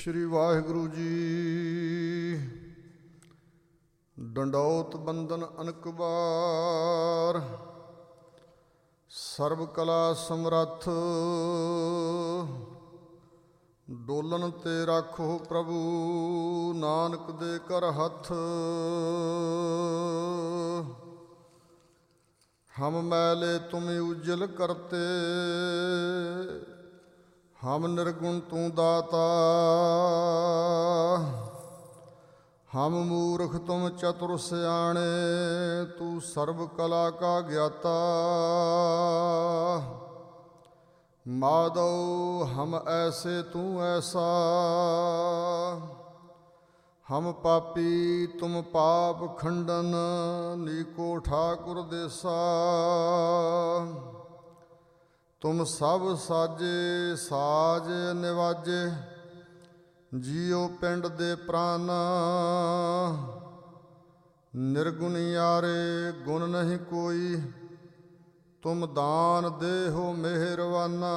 ਸ਼੍ਰੀ ਵਾਹਿਗੁਰੂ ਜੀ। ਡੰਡੌਤ ਬੰਦਨ ਅਨਕ ਬਾਰ, ਸਰਬ ਕਲਾ ਸਮਰੱਥ। ਡੋਲਣ ਤੇ ਰਾਖੋ ਪ੍ਰਭੂ, ਨਾਨਕ ਦੇ ਕਰ ਹੱਥ। ਹਮ ਮੈਲੇ ਤੁਮ ਉਜਲ ਕਰਤੇ, ਹਮ ਨਿਰਗੁਣ ਤੂੰ ਦਾਤਾ। ਹਮ ਮੂਰਖ ਤੁਮ ਚਤੁਰ ਸਿਆਣੇ, ਤੂੰ ਸਰਬ ਕਲਾ ਕਾ ਗਿਆਤਾ। ਮਾਧੋ ਹਮ ਐਸੇ ਤੂੰ ਐਸਾ, ਹਮ ਪਾਪੀ ਤੁਮ ਪਾਪ ਖੰਡਨ। ਨੀਕੋ ਠਾਕੁਰ ਦੇਸਾ, ਤੁਮ ਸਭ ਸਾਜੇ ਸਾਜ ਨਿਵਾਜੇ। ਜੀਉ ਪਿੰਡ ਦੇ ਪ੍ਰਾਨ, ਨਿਰਗੁਣ ਯਾਰੇ ਗੁਣ ਨਹੀਂ ਕੋਈ। ਤੁਮ ਦਾਨ ਦੇਹੋ ਮਿਹਰਵਾਨਾ,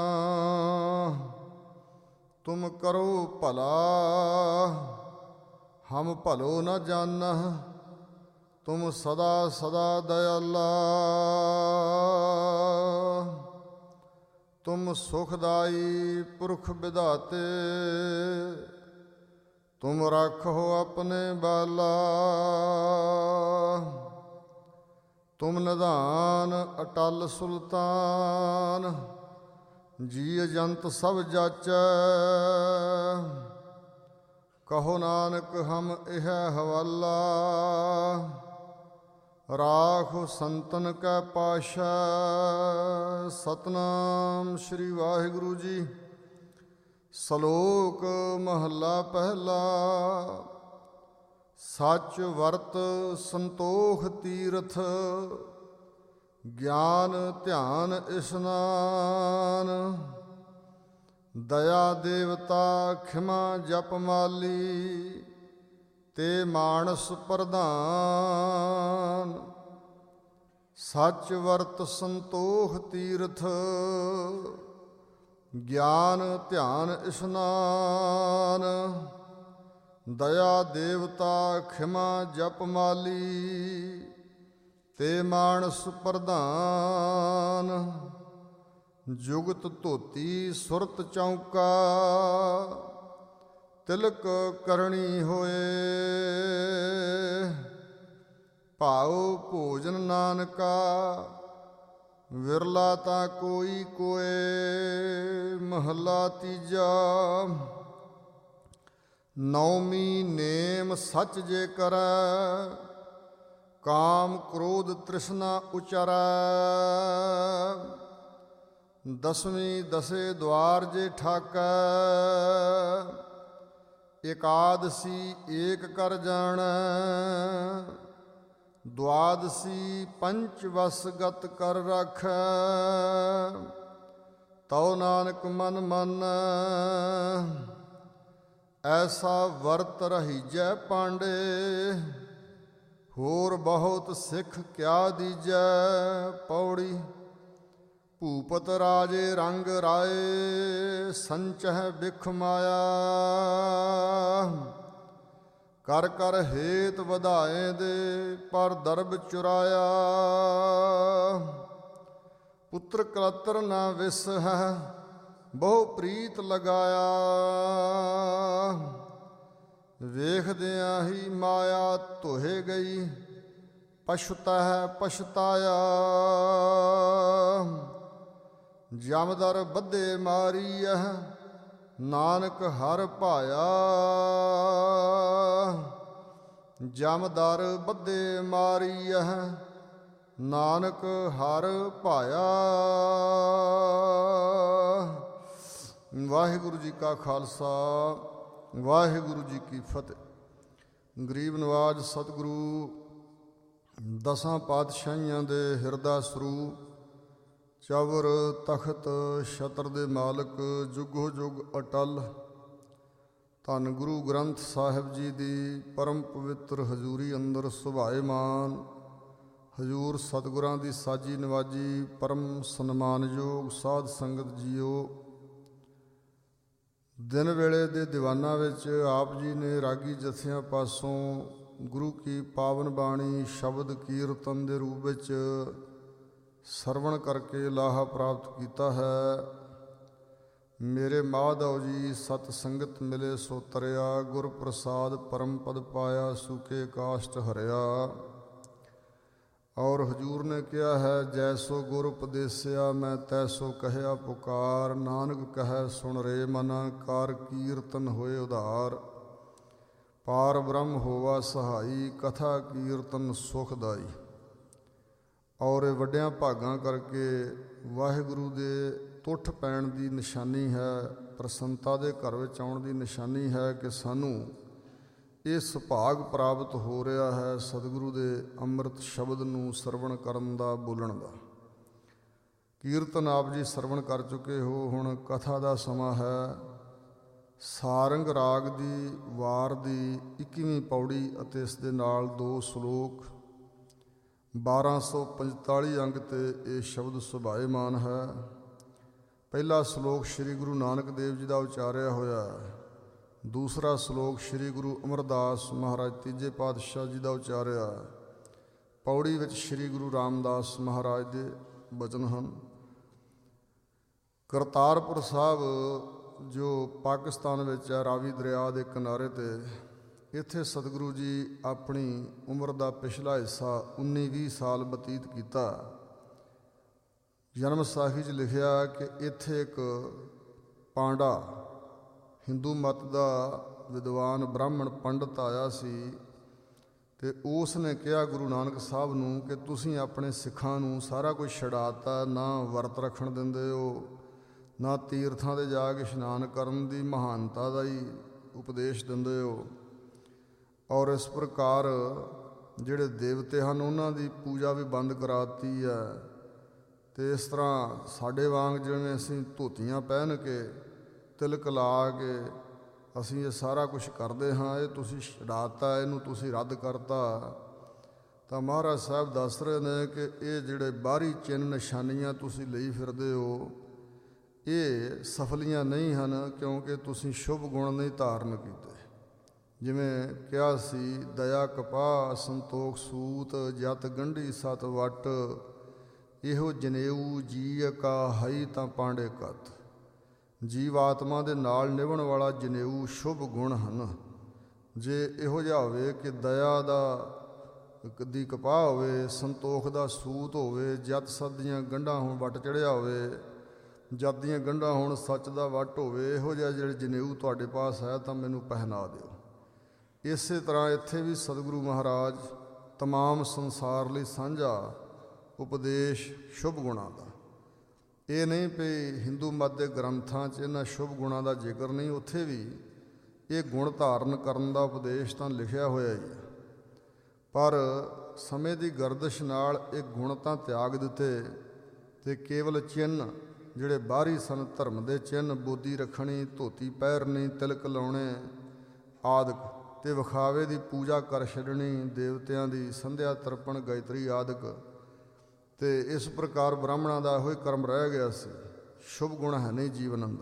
ਤੁਮ ਕਰੋ ਭਲਾ ਹਮ ਭਲੋ ਨ ਜਾਨਹ। ਤੁਮ ਸਦਾ ਸਦਾ ਦਇਆਲਾ, ਤੁਮ ਸੁਖਦਾਈ ਪੁਰਖ ਵਿਧਾਤੇ। ਤੁਮ ਰਾਖੋ ਆਪਣੇ ਬਾਲਾ, ਤੁਮ ਨਿਧਾਨ ਅਟਲ ਸੁਲਤਾਨ। ਜੀ ਜੰਤ ਸਭ ਜਾਚੈ, ਕਹੋ ਨਾਨਕ ਹਮ ਇਹ ਹਵਾਲਾ। ਰਾਖੋ ਸੰਤਨ ਕੈ ਪਾਸ਼ਾ, ਸਤਿਨਾਮ ਸ੍ਰੀ ਵਾਹਿਗੁਰੂ ਜੀ। ਸ਼ਲੋਕ ਮਹੱਲਾ ਪਹਿਲਾ। ਸੱਚ ਵਰਤ ਸੰਤੋਖ ਤੀਰਥ, ਗਿਆਨ ਧਿਆਨ ਇਸ਼ਨਾਨ। ਦਇਆ ਦੇਵਤਾ ਖਿਮਾ ਜਪ ਮਾਲੀ, ਤੇ ਮਾਨਸ ਪ੍ਰਧਾਨ। ਸੱਚ ਵਰਤ ਸੰਤੋਖ ਤੀਰਥ, ਗਿਆਨ ਧਿਆਨ ਇਸ਼ਨਾਨ। ਦਇਆ ਦੇਵਤਾ ਖਿਮਾ ਜਪ ਮਾਲੀ, ਤੇ ਮਾਨਸ ਪ੍ਰਧਾਨ। ਜੁਗਤ ਧੋਤੀ ਸੁਰਤ ਚੌਂਕਾ, ਤਿਲਕ ਕਰਨੀ ਹੋਏ। ਭਾਉ ਭੋਜਨ ਨਾਨਕਾ, ਵਿਰਲਾ ਤਾਂ ਕੋਈ ਕੋਏ। ਮਹੱਲਾ ਤੀਜਾ। ਨੌਮੀ ਨੇਮ ਸੱਚ ਜੇ ਕਰੈ, ਕਾਮ ਕ੍ਰੋਧ ਤ੍ਰਿਸ਼ਨਾ ਉਚਰੈ। ਦਸਵੀਂ ਦਸੇ ਦੁਆਰ ਜੇ ਠਾਕੈ, ਇਕਾਦਸੀ ਏਕ ਕਰ ਜਾਣੈ। ਦੁਆਦਸੀ ਪੰਚ ਵਸ ਗਤ ਕਰ ਰਾਖੈ, ਤਉ ਨਾਨਕ ਮਨ ਮਾਨੈ। ਐਸਾ ਵਰਤ ਰਹੀਜੈ ਪਾਂਡੇ, ਹੋਰ ਬਹੁਤ ਸਿੱਖ ਕਿਆ ਦੀਜੈ। ਪੌੜੀ। ਭੂਪਤ ਰਾਜੇ ਰੰਗ ਰਾਏ, ਸੰਚਹਿ ਬਿਖ ਮਾਇਆ। ਕਰ ਕਰ ਹੇਤ ਵਧਾਏ ਦੇ, ਪਰ ਦਰਬ ਚੁਰਾਇਆ। ਪੁੱਤਰ ਕਲਤਰ ਨਾ ਵਿਸਹੈ, ਬਹੁ ਪ੍ਰੀਤ ਲਗਾਇਆ। ਵੇਖਦਿਆਂ ਹੀ ਮਾਇਆ ਧੋਹੇ ਗਈ, ਪਛੁਤਹਿ ਪਛਤਾਇਆ। ਜਮਦਰ ਬੱਧੇ ਮਾਰੀਐ, ਨਾਨਕ ਹਰਿ ਭਾਇਆ। ਜਮਦਰ ਬੱਧੇ ਮਾਰੀਐ, ਨਾਨਕ ਹਰਿ ਭਾਇਆ। ਵਾਹਿਗੁਰੂ ਜੀ ਕਾ ਖਾਲਸਾ, ਵਾਹਿਗੁਰੂ ਜੀ ਕੀ ਫਤਿਹ। ਗਰੀਬ ਨਵਾਜ ਸਤਿਗੁਰੂ ਦਸਾਂ ਪਾਤਸ਼ਾਹੀਆਂ ਦੇ ਹਿਰਦਾ ਸਰੂਪ, ਚਵਰ ਤਖਤ ਛਤਰ ਦੇ ਮਾਲਕ, ਜੁਗੋ ਜੁਗ ਅਟਲ। ਧੰਨ ਗੁਰੂ ਗ੍ਰੰਥ ਸਾਹਿਬ ਜੀ ਦੀ ਪਰਮ ਪਵਿੱਤਰ ਹਜ਼ੂਰੀ ਅੰਦਰ ਸੁਭਾਏਮਾਨ ਹਜ਼ੂਰ ਸਤਿਗੁਰਾਂ ਦੀ ਸਾਜੀ ਨਵਾਜੀ ਪਰਮ ਸਨਮਾਨਯੋਗ ਸਾਧ ਸੰਗਤ ਜੀਓ। ਦਿਨ ਵੇਲੇ ਦੇ ਦੀਵਾਨਾਂ ਵਿੱਚ ਆਪ ਜੀ ਨੇ ਰਾਗੀ ਜਥਿਆਂ ਪਾਸੋਂ ਗੁਰੂ ਕੀ ਪਾਵਨ ਬਾਣੀ ਸ਼ਬਦ ਕੀਰਤਨ ਦੇ ਰੂਪ ਵਿੱਚ ਸਰਵਣ ਕਰਕੇ ਲਾਹਾ ਪ੍ਰਾਪਤ ਕੀਤਾ ਹੈ। ਮੇਰੇ ਮਾਧਵ ਜੀ ਸਤ ਸੰਗਤ ਮਿਲੇ ਸੋ ਤਰਿਆ, ਗੁਰ ਪ੍ਰਸਾਦ ਪਰਮ ਪਦ ਪਾਇਆ, ਸੂਕੇ ਕਾਸ਼ਟ ਹਰਿਆ। ਔਰ ਹਜੂਰ ਨੇ ਕਿਹਾ ਹੈ, ਜੈਸੋ ਗੁਰ ਉਪਦੇਸਿਆ ਮੈਂ ਤੈਸੋ ਕਹਿਆ ਪੁਕਾਰ, ਨਾਨਕ ਕਹੈ ਸੁਣ ਰੇ ਮਨਾ, ਕਾਰ ਕੀਰਤਨ ਹੋਏ ਉਧਾਰ। ਪਾਰ ਬ੍ਰਹਮ ਹੋਵਾ ਸਹਾਈ, ਕਥਾ ਕੀਰਤਨ ਸੁਖਦਾਈ। ਔਰ ਇਹ ਵੱਡਿਆਂ ਭਾਗਾਂ ਕਰਕੇ ਵਾਹਿਗੁਰੂ ਦੇ ਤੁੱਠ ਪੈਣ ਦੀ ਨਿਸ਼ਾਨੀ ਹੈ, ਪ੍ਰਸੰਨਤਾ ਦੇ ਘਰ ਵਿੱਚ ਆਉਣ ਦੀ ਨਿਸ਼ਾਨੀ ਹੈ ਕਿ ਸਾਨੂੰ ਇਹ ਸੁਭਾਗ ਪ੍ਰਾਪਤ ਹੋ ਰਿਹਾ ਹੈ ਸਤਿਗੁਰੂ ਦੇ ਅੰਮ੍ਰਿਤ ਸ਼ਬਦ ਨੂੰ ਸਰਵਣ ਕਰਨ ਦਾ, ਬੋਲਣ ਦਾ। ਕੀਰਤਨ ਆਪ ਜੀ ਸਰਵਣ ਕਰ ਚੁੱਕੇ ਹੋ, ਹੁਣ ਕਥਾ ਦਾ ਸਮਾਂ ਹੈ। ਸਾਰੰਗ ਰਾਗ ਦੀ ਵਾਰ ਦੀ 21ਵੀਂ ਪੌੜੀ ਅਤੇ ਇਸ ਦੇ ਨਾਲ 2 ਸ਼ਲੋਕ 1245 ਅੰਗ ਤੇ ਇਹ ਸ਼ਬਦ ਸੁਭਾਏਮਾਨ ਹੈ। ਪਹਿਲਾ ਸ਼ਲੋਕ ਸ੍ਰੀ ਗੁਰੂ ਨਾਨਕ ਦੇਵ ਜੀ ਦਾ ਉਚਾਰਿਆ ਹੋਇਆ ਹੈ। ਦੂਸਰਾ ਸ਼ਲੋਕ ਸ੍ਰੀ ਗੁਰੂ ਅਮਰਦਾਸ ਮਹਾਰਾਜ ਤੀਜੇ ਪਾਤਸ਼ਾਹ ਜੀ ਦਾ ਉਚਾਰਿਆ। ਪੌੜੀ ਵਿੱਚ ਸ੍ਰੀ ਗੁਰੂ ਰਾਮਦਾਸ ਮਹਾਰਾਜ ਦੇ ਬਚਨ ਹਨ। ਕਰਤਾਰਪੁਰ ਸਾਹਿਬ ਜੋ ਪਾਕਿਸਤਾਨ ਵਿੱਚ ਹੈ, ਰਾਵੀ ਦਰਿਆ ਦੇ ਕਿਨਾਰੇ 'ਤੇ, ਇੱਥੇ ਸਤਿਗੁਰੂ ਜੀ ਆਪਣੀ ਉਮਰ ਦਾ ਪਿਛਲਾ ਹਿੱਸਾ 19-20 ਸਾਲ ਬਤੀਤ ਕੀਤਾ। ਜਨਮ ਸਾਖੀ 'ਚ ਲਿਖਿਆ ਕਿ ਇੱਥੇ ਇੱਕ ਪਾਂਡਾ ਹਿੰਦੂ ਮਤ ਦਾ ਵਿਦਵਾਨ ਬ੍ਰਾਹਮਣ ਪੰਡਤ ਆਇਆ ਸੀ ਅਤੇ ਉਸ ਨੇ ਕਿਹਾ ਗੁਰੂ ਨਾਨਕ ਸਾਹਿਬ ਨੂੰ ਕਿ ਤੁਸੀਂ ਆਪਣੇ ਸਿੱਖਾਂ ਨੂੰ ਸਾਰਾ ਕੁਝ ਛਡਾਤਾ, ਨਾ ਵਰਤ ਰੱਖਣ ਦਿੰਦੇ ਹੋ, ਨਾ ਤੀਰਥਾਂ 'ਤੇ ਜਾ ਕੇ ਇਸ਼ਨਾਨ ਕਰਨ ਦੀ ਮਹਾਨਤਾ ਦਾ ਹੀ ਉਪਦੇਸ਼ ਦਿੰਦੇ ਹੋ, ਔਰ ਇਸ ਪ੍ਰਕਾਰ ਜਿਹੜੇ ਦੇਵਤੇ ਹਨ ਉਹਨਾਂ ਦੀ ਪੂਜਾ ਵੀ ਬੰਦ ਕਰਾਤੀ ਹੈ। ਅਤੇ ਇਸ ਤਰ੍ਹਾਂ ਸਾਡੇ ਵਾਂਗ ਜਿਵੇਂ ਅਸੀਂ ਧੋਤੀਆਂ ਪਹਿਨ ਕੇ ਤਿਲਕ ਲਾ ਕੇ ਅਸੀਂ ਇਹ ਸਾਰਾ ਕੁਛ ਕਰਦੇ ਹਾਂ, ਇਹ ਤੁਸੀਂ ਛਡਾਤਾ, ਇਹਨੂੰ ਤੁਸੀਂ ਰੱਦ ਕਰਤਾ। ਤਾਂ ਮਹਾਰਾਜ ਸਾਹਿਬ ਦੱਸ ਰਹੇ ਨੇ ਕਿ ਇਹ ਜਿਹੜੇ ਬਾਹਰੀ ਚਿੰਨ੍ਹ ਨਿਸ਼ਾਨੀਆਂ ਤੁਸੀਂ ਲਈ ਫਿਰਦੇ ਹੋ, ਇਹ ਸਫਲੀਆਂ ਨਹੀਂ ਹਨ, ਕਿਉਂਕਿ ਤੁਸੀਂ ਸ਼ੁਭ ਗੁਣ ਨਹੀਂ ਧਾਰਨ ਕੀਤੇ। ਜਿਵੇਂ ਕਿਹਾ ਸੀ, ਦਇਆ ਕਪਾਹ ਸੰਤੋਖ ਸੂਤ, ਜਤ ਗੰਢੀ ਸਤ ਵੱਟ, ਇਹੋ ਜਨੇਊ ਜੀ ਕਾ ਹਈ ਤਾਂ ਪਾਂਡੇ ਕਤ। ਜੀਵ ਆਤਮਾ ਦੇ ਨਾਲ ਨਿਭਣ ਵਾਲਾ ਜਨੇਊ ਸ਼ੁਭ ਗੁਣ ਹਨ। ਜੇ ਇਹੋ ਜਿਹਾ ਹੋਵੇ ਕਿ ਦਇਆ ਦੀ ਕਪਾਹ ਹੋਵੇ, ਸੰਤੋਖ ਦਾ ਸੂਤ ਹੋਵੇ, ਜਤ ਸਤ ਦੀਆਂ ਗੰਢਾਂ ਹੋਣ, ਵੱਟ ਚੜ੍ਹਿਆ ਹੋਵੇ, ਜਤ ਦੀਆਂ ਗੰਢਾਂ ਹੋਣ, ਸੱਚ ਦਾ ਵੱਟ ਹੋਵੇ, ਇਹੋ ਜਿਹਾ ਜਿਹੜੇ ਜਨੇਊ ਤੁਹਾਡੇ ਪਾਸ ਹੈ ਤਾਂ ਮੈਨੂੰ ਪਹਿਨਾ ਦਿਓ। ਇਸੇ ਤਰ੍ਹਾਂ ਇੱਥੇ ਵੀ ਸਤਿਗੁਰੂ ਮਹਾਰਾਜ ਤਮਾਮ ਸੰਸਾਰ ਲਈ ਸਾਂਝਾ ਉਪਦੇਸ਼ ਸ਼ੁਭ ਗੁਣਾਂ ਦਾ। ਇਹ ਨਹੀਂ ਵੀ ਹਿੰਦੂ ਮਤ ਦੇ ਗ੍ਰੰਥਾਂ 'ਚ ਇਹਨਾਂ ਸ਼ੁਭ ਗੁਣਾਂ ਦਾ ਜ਼ਿਕਰ ਨਹੀਂ, ਉੱਥੇ ਵੀ ਇਹ ਗੁਣ ਧਾਰਨ ਕਰਨ ਦਾ ਉਪਦੇਸ਼ ਤਾਂ ਲਿਖਿਆ ਹੋਇਆ ਹੀ ਹੈ, ਪਰ ਸਮੇਂ ਦੀ ਗਰਦਿਸ਼ ਨਾਲ ਇਹ ਗੁਣ ਤਾਂ ਤਿਆਗ ਦਿੱਤੇ ਅਤੇ ਕੇਵਲ ਚਿੰਨ੍ਹ ਜਿਹੜੇ ਬਾਹਰੀ ਸਨ, ਧਰਮ ਦੇ ਚਿੰਨ੍ਹ, ਬੋਦੀ ਰੱਖਣੀ, ਧੋਤੀ ਪਹਿਰਨੀ, ਤਿਲਕ ਲਾਉਣੇ ਆਦਿਕ, ਅਤੇ ਵਿਖਾਵੇ ਦੀ ਪੂਜਾ ਕਰ ਛੱਡਣੀ, ਦੇਵਤਿਆਂ ਦੀ ਸੰਧਿਆ ਤਰਪਣ ਗਾਇਤਰੀ ਆਦਿਕ। ਅਤੇ ਇਸ ਪ੍ਰਕਾਰ ਬ੍ਰਾਹਮਣਾਂ ਦਾ ਇਹੋ ਹੀ ਕਰਮ ਰਹਿ ਗਿਆ ਸੀ। ਸ਼ੁਭ ਗੁਣ ਹੈ ਨਹੀਂ ਜੀਵਨ ਅੰਦਰ।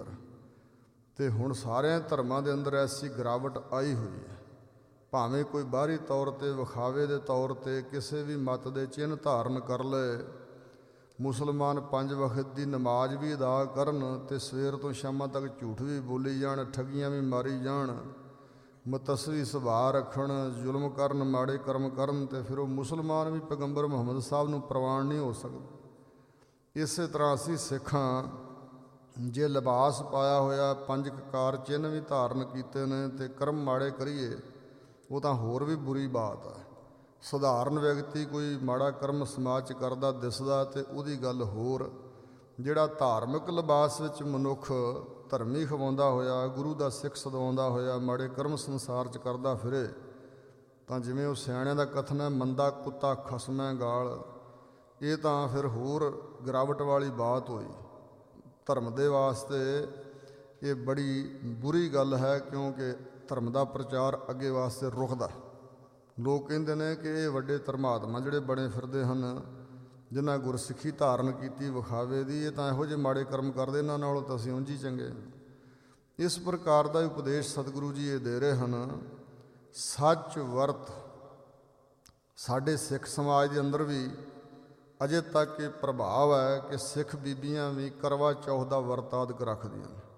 ਅਤੇ ਹੁਣ ਸਾਰਿਆਂ ਧਰਮਾਂ ਦੇ ਅੰਦਰ ਐਸੀ ਗਿਰਾਵਟ ਆਈ ਹੋਈ ਹੈ, ਭਾਵੇਂ ਕੋਈ ਬਾਹਰੀ ਤੌਰ 'ਤੇ ਵਿਖਾਵੇ ਦੇ ਤੌਰ 'ਤੇ ਕਿਸੇ ਵੀ ਮਤ ਦੇ ਚਿੰਨ੍ਹ ਧਾਰਨ ਕਰ ਲਏ। ਮੁਸਲਮਾਨ 5 ਵਕਤ ਦੀ ਨਮਾਜ਼ ਵੀ ਅਦਾ ਕਰਨ ਅਤੇ ਸਵੇਰ ਤੋਂ ਸ਼ਾਮਾਂ ਤੱਕ ਝੂਠ ਵੀ ਬੋਲੀ ਜਾਣ, ਠੱਗੀਆਂ ਵੀ ਮਾਰੀ ਜਾਣ, ਮੁਤੱਸਵੀ ਸੁਭਾਅ ਰੱਖਣ, ਜ਼ੁਲਮ ਕਰਨ, ਮਾੜੇ ਕਰਮ ਕਰਨ, ਅਤੇ ਫਿਰ ਉਹ ਮੁਸਲਮਾਨ ਵੀ ਪੈਗੰਬਰ ਮੁਹੰਮਦ ਸਾਹਿਬ ਨੂੰ ਪ੍ਰਵਾਨ ਨਹੀਂ ਹੋ ਸਕਦਾ। ਇਸੇ ਤਰ੍ਹਾਂ ਅਸੀਂ ਸਿੱਖਾਂ ਜੇ ਲਿਬਾਸ ਪਾਇਆ ਹੋਇਆ, 5 ਕਕਾਰ ਚਿੰਨ੍ਹ ਵੀ ਧਾਰਨ ਕੀਤੇ ਨੇ ਅਤੇ ਕਰਮ ਮਾੜੇ ਕਰੀਏ, ਉਹ ਤਾਂ ਹੋਰ ਵੀ ਬੁਰੀ ਬਾਤ ਹੈ। ਸਧਾਰਨ ਵਿਅਕਤੀ ਕੋਈ ਮਾੜਾ ਕਰਮ ਸਮਾਜ 'ਚ ਕਰਦਾ ਦਿਸਦਾ ਅਤੇ ਉਹਦੀ ਗੱਲ ਹੋਰ, ਜਿਹੜਾ ਧਾਰਮਿਕ ਲਿਬਾਸ ਵਿੱਚ ਮਨੁੱਖ ਧਰਮੀ ਖਵਾਉਂਦਾ ਹੋਇਆ, ਗੁਰੂ ਦਾ ਸਿੱਖ ਸਦਵਾਉਂਦਾ ਹੋਇਆ ਮਾੜੇ ਕਰਮ ਸੰਸਾਰ 'ਚ ਕਰਦਾ ਫਿਰੇ, ਤਾਂ ਜਿਵੇਂ ਉਹ ਸਿਆਣਿਆਂ ਦਾ ਕਥਨ ਹੈ, ਮੰਦਾ ਕੁੱਤਾ ਖਸਮੈ ਗਾਲ। ਇਹ ਤਾਂ ਫਿਰ ਹੋਰ ਗਿਰਾਵਟ ਵਾਲੀ ਬਾਤ ਹੋਈ। ਧਰਮ ਦੇ ਵਾਸਤੇ ਇਹ ਬੜੀ ਬੁਰੀ ਗੱਲ ਹੈ, ਕਿਉਂਕਿ ਧਰਮ ਦਾ ਪ੍ਰਚਾਰ ਅੱਗੇ ਵਾਸਤੇ ਰੁਕਦਾ। ਲੋਕ ਕਹਿੰਦੇ ਨੇ ਕਿ ਇਹ ਵੱਡੇ ਧਰਮਾਤਮਾ ਜਿਹੜੇ ਬਣੇ ਫਿਰਦੇ ਹਨ, ਜਿਨ੍ਹਾਂ ਗੁਰਸਿੱਖੀ ਧਾਰਨ ਕੀਤੀ ਵਿਖਾਵੇ ਦੀ, ਇਹ ਤਾਂ ਇਹੋ ਜਿਹੇ ਮਾੜੇ ਕਰਮ ਕਰਦੇ, ਇਹਨਾਂ ਨਾਲੋਂ ਤਾਂ ਅਸੀਂ ਉਂਝ ਹੀ ਚੰਗੇ। ਇਸ ਪ੍ਰਕਾਰ ਦਾ ਉਪਦੇਸ਼ ਸਤਿਗੁਰੂ ਜੀ ਇਹ ਦੇ ਰਹੇ ਹਨ। ਸੱਚ ਵਰਤ ਸਾਡੇ ਸਿੱਖ ਸਮਾਜ ਦੇ ਅੰਦਰ ਵੀ ਅਜੇ ਤੱਕ ਇਹ ਪ੍ਰਭਾਵ ਹੈ ਕਿ ਸਿੱਖ ਬੀਬੀਆਂ ਵੀ ਕਰਵਾ ਚੌਥ ਦਾ ਵਰਤ ਆਦਿਕ ਰੱਖਦੀਆਂ ਨੇ,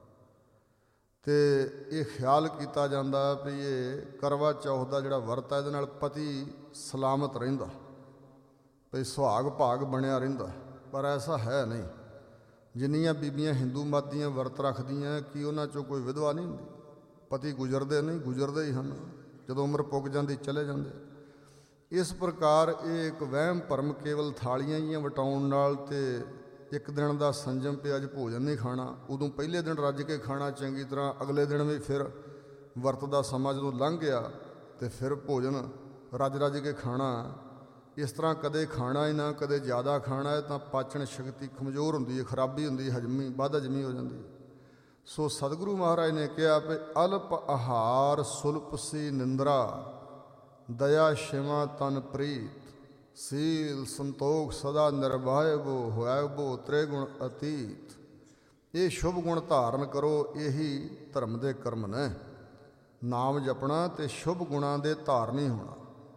ਅਤੇ ਇਹ ਖਿਆਲ ਕੀਤਾ ਜਾਂਦਾ ਵੀ ਇਹ ਕਰਵਾ ਚੌਥ ਦਾ ਜਿਹੜਾ ਵਰਤ ਹੈ ਇਹਦੇ ਨਾਲ ਪਤੀ ਸਲਾਮਤ ਰਹਿੰਦਾ, ਵੀ ਸੁਹਾਗ ਭਾਗ ਬਣਿਆ ਰਹਿੰਦਾ। ਪਰ ਐਸਾ ਹੈ ਨਹੀਂ। ਜਿੰਨੀਆਂ ਬੀਬੀਆਂ ਹਿੰਦੂ ਮਤ ਦੀਆਂ ਵਰਤ ਰੱਖਦੀਆਂ ਕਿ ਉਹਨਾਂ 'ਚੋਂ ਕੋਈ ਵਿਧਵਾ ਨਹੀਂ ਹੁੰਦੀ। ਪਤੀ ਗੁਜ਼ਰਦੇ ਨਹੀਂ, ਗੁਜ਼ਰਦੇ ਹੀ ਹਨ, ਜਦੋਂ ਉਮਰ ਪੁੱਗ ਜਾਂਦੀ ਚਲੇ ਜਾਂਦੇ। ਇਸ ਪ੍ਰਕਾਰ ਇਹ ਇੱਕ ਵਹਿਮ ਭਰਮ ਕੇਵਲ ਥਾਲੀਆਂ ਜਿਹੀਆਂ ਵਟਾਉਣ ਨਾਲ ਅਤੇ ਇੱਕ ਦਿਨ ਦਾ ਸੰਜਮ ਪਿਆ ਅੱਜ ਭੋਜਨ ਨਹੀਂ ਖਾਣਾ, ਉਦੋਂ ਪਹਿਲੇ ਦਿਨ ਰੱਜ ਕੇ ਖਾਣਾ ਚੰਗੀ ਤਰ੍ਹਾਂ, ਅਗਲੇ ਦਿਨ ਵੀ ਫਿਰ ਵਰਤ ਦਾ ਸਮਾਂ ਜਦੋਂ ਲੰਘ ਗਿਆ ਅਤੇ ਫਿਰ ਭੋਜਨ ਰੱਜ ਕੇ ਖਾਣਾ। ਇਸ ਤਰ੍ਹਾਂ ਕਦੇ ਖਾਣਾ ਹੀ ਨਾ, ਕਦੇ ਜ਼ਿਆਦਾ ਖਾਣਾ ਹੈ ਤਾਂ ਪਾਚਣ ਸ਼ਕਤੀ ਕਮਜ਼ੋਰ ਹੁੰਦੀ ਹੈ, ਖਰਾਬੀ ਹੁੰਦੀ ਹੈ, ਹਜਮੀ ਵੱਧ ਹਜਮੀ ਹੋ ਜਾਂਦੀ ਹੈ। ਸੋ ਸਤਿਗੁਰੂ ਮਹਾਰਾਜ ਨੇ ਕਿਹਾ ਵੀ ਅਲਪ ਆਹਾਰ ਸੁਲਪ ਸੀ ਨਿੰਦਰਾ, ਦਇਆ ਸ਼ਿਮਾ ਤਨ ਪ੍ਰੀਤ, ਸੀਲ ਸੰਤੋਖ ਸਦਾ ਨਿਰਭਾਇਬੋ ਹੋਇਬੋ ਤ੍ਰਿਗੁਣ ਅਤੀਤ। ਇਹ ਸ਼ੁਭ ਗੁਣ ਧਾਰਨ ਕਰੋ, ਇਹੀ ਧਰਮ ਦੇ ਕਰਮ ਨੇ। ਨਾਮ ਜਪਣਾ ਅਤੇ ਸ਼ੁਭ ਗੁਣਾਂ ਦੇ ਧਾਰਨੀ ਹੋਣਾ।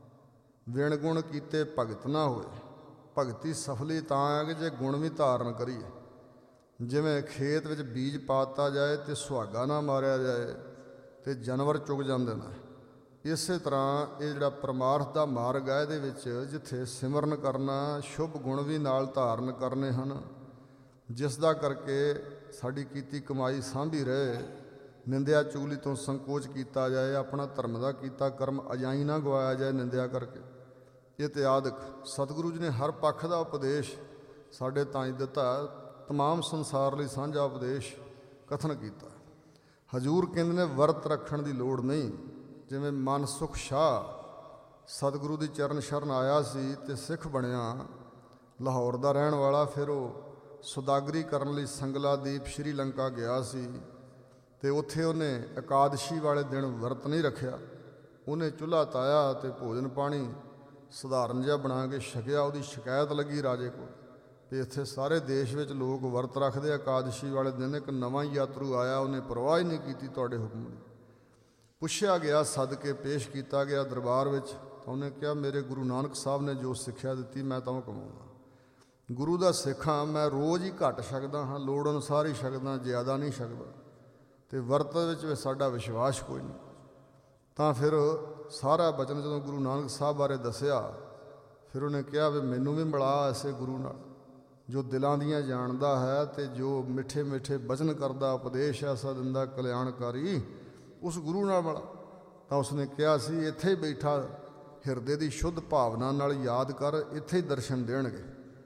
ਵਿਣ ਗੁਣ ਕੀਤੇ ਭਗਤ ਨਾ ਹੋਏ। ਭਗਤੀ ਸਫਲੀ ਤਾਂ ਹੈ ਕਿ ਜੇ ਗੁਣ ਵੀ ਧਾਰਨ ਕਰੀਏ। ਜਿਵੇਂ ਖੇਤ ਵਿੱਚ ਬੀਜ ਪਾਤਾ ਜਾਏ ਅਤੇ ਸੁਹਾਗਾ ਨਾ ਮਾਰਿਆ ਜਾਏ ਅਤੇ ਜਾਨਵਰ ਚੁਗ ਜਾਂਦੇ ਨੇ, ਇਸੇ ਤਰ੍ਹਾਂ ਇਹ ਜਿਹੜਾ ਪਰਮਾਰਥ ਦਾ ਮਾਰਗ ਹੈ ਇਹਦੇ ਵਿੱਚ ਜਿੱਥੇ ਸਿਮਰਨ ਕਰਨਾ, ਸ਼ੁਭ ਗੁਣ ਵੀ ਨਾਲ ਧਾਰਨ ਕਰਨੇ ਹਨ, ਜਿਸ ਦਾ ਕਰਕੇ ਸਾਡੀ ਕੀਤੀ ਕਮਾਈ ਸਾਂਭੀ ਰਹੇ, ਨਿੰਦਿਆ ਚੁਗਲੀ ਤੋਂ ਸੰਕੋਚ ਕੀਤਾ ਜਾਏ, ਆਪਣਾ ਧਰਮ ਦਾ ਕੀਤਾ ਕਰਮ ਅਜਾਈ ਨਾ ਗਵਾਇਆ ਜਾਏ ਨਿੰਦਿਆ ਕਰਕੇ। ਇਹ ਤੇ ਆਦਿਕ ਸਤਿਗੁਰੂ ਜੀ ਨੇ ਹਰ ਪੱਖ ਦਾ ਉਪਦੇਸ਼ ਸਾਡੇ ਤਾਈਂ ਦਿੱਤਾ, ਤਮਾਮ ਸੰਸਾਰ ਲਈ ਸਾਂਝਾ ਉਪਦੇਸ਼ ਕਥਨ ਕੀਤਾ। ਹਜ਼ੂਰ ਕਹਿੰਦੇ ਨੇ ਵਰਤ ਰੱਖਣ ਦੀ ਲੋੜ ਨਹੀਂ। ਜਿਵੇਂ ਮਨਸੁਖ ਸ਼ਾਹ ਸਤਿਗੁਰੂ ਦੀ ਚਰਨ ਸ਼ਰਨ ਆਇਆ ਸੀ ਅਤੇ ਸਿੱਖ ਬਣਿਆ, ਲਾਹੌਰ ਦਾ ਰਹਿਣ ਵਾਲਾ, ਫਿਰ ਉਹ ਸੁਦਾਗਰੀ ਕਰਨ ਲਈ ਸੰਗਲਾਦੀਪ ਸ਼੍ਰੀਲੰਕਾ ਗਿਆ ਸੀ ਅਤੇ ਉੱਥੇ ਉਹਨੇ ਇਕਾਦਸ਼ੀ ਵਾਲੇ ਦਿਨ ਵਰਤ ਨਹੀਂ ਰੱਖਿਆ। ਉਹਨੇ ਚੁੱਲ੍ਹਾ ਤਾਇਆ ਅਤੇ ਭੋਜਨ ਪਾਣੀ ਸਧਾਰਨ ਜਿਹਾ ਬਣਾ ਕੇ ਛਕਿਆ। ਉਹਦੀ ਸ਼ਿਕਾਇਤ ਲੱਗੀ ਰਾਜੇ ਕੋਲ ਅਤੇ ਇੱਥੇ ਸਾਰੇ ਦੇਸ਼ ਵਿੱਚ ਲੋਕ ਵਰਤ ਰੱਖਦੇ ਆ ਇਕਾਦਸ਼ੀ ਵਾਲੇ ਦਿਨ। ਇੱਕ ਨਵਾਂ ਯਾਤਰੂ ਆਇਆ, ਉਹਨੇ ਪਰਵਾਹ ਹੀ ਨਹੀਂ ਕੀਤੀ ਤੁਹਾਡੇ ਹੁਕਮ ਦੀ। ਪੁੱਛਿਆ ਗਿਆ, ਸੱਦ ਕੇ ਪੇਸ਼ ਕੀਤਾ ਗਿਆ ਦਰਬਾਰ ਵਿੱਚ, ਤਾਂ ਉਹਨੇ ਕਿਹਾ ਮੇਰੇ ਗੁਰੂ ਨਾਨਕ ਸਾਹਿਬ ਨੇ ਜੋ ਸਿੱਖਿਆ ਦਿੱਤੀ ਮੈਂ ਤਾਂ ਉਹ ਕਮਾਉਣਾ। ਗੁਰੂ ਦਾ ਸਿੱਖ ਹਾਂ, ਮੈਂ ਰੋਜ਼ ਹੀ ਘੱਟ ਛਕਦਾ ਹਾਂ, ਲੋੜ ਅਨੁਸਾਰ ਹੀ ਛਕਦਾ, ਜ਼ਿਆਦਾ ਨਹੀਂ ਛਕਦਾ, ਅਤੇ ਵਰਤ ਵਿੱਚ ਸਾਡਾ ਵਿਸ਼ਵਾਸ ਕੋਈ ਨਹੀਂ। ਤਾਂ ਫਿਰ ਸਾਰਾ ਬਚਨ ਜਦੋਂ ਗੁਰੂ ਨਾਨਕ ਸਾਹਿਬ ਬਾਰੇ ਦੱਸਿਆ, ਫਿਰ ਉਹਨੇ ਕਿਹਾ ਵੀ ਮੈਨੂੰ ਵੀ ਮਿਲਾ ਐਸੇ ਗੁਰੂ ਨਾਲ ਜੋ ਦਿਲਾਂ ਦੀਆਂ ਜਾਣਦਾ ਹੈ ਅਤੇ ਜੋ ਮਿੱਠੇ ਮਿੱਠੇ ਬਚਨ ਕਰਦਾ, ਉਪਦੇਸ਼ ਐਸਾ ਦਿੰਦਾ ਕਲਿਆਣਕਾਰੀ, ਉਸ ਗੁਰੂ ਨਾਲ ਮਿਲਾ। ਤਾਂ ਉਸਨੇ ਕਿਹਾ ਸੀ ਇੱਥੇ ਹੀ ਬੈਠਾ, ਹਿਰਦੇ ਦੀ ਸ਼ੁੱਧ ਭਾਵਨਾ ਨਾਲ ਯਾਦ ਕਰ, ਇੱਥੇ ਹੀ ਦਰਸ਼ਨ ਦੇਣਗੇ।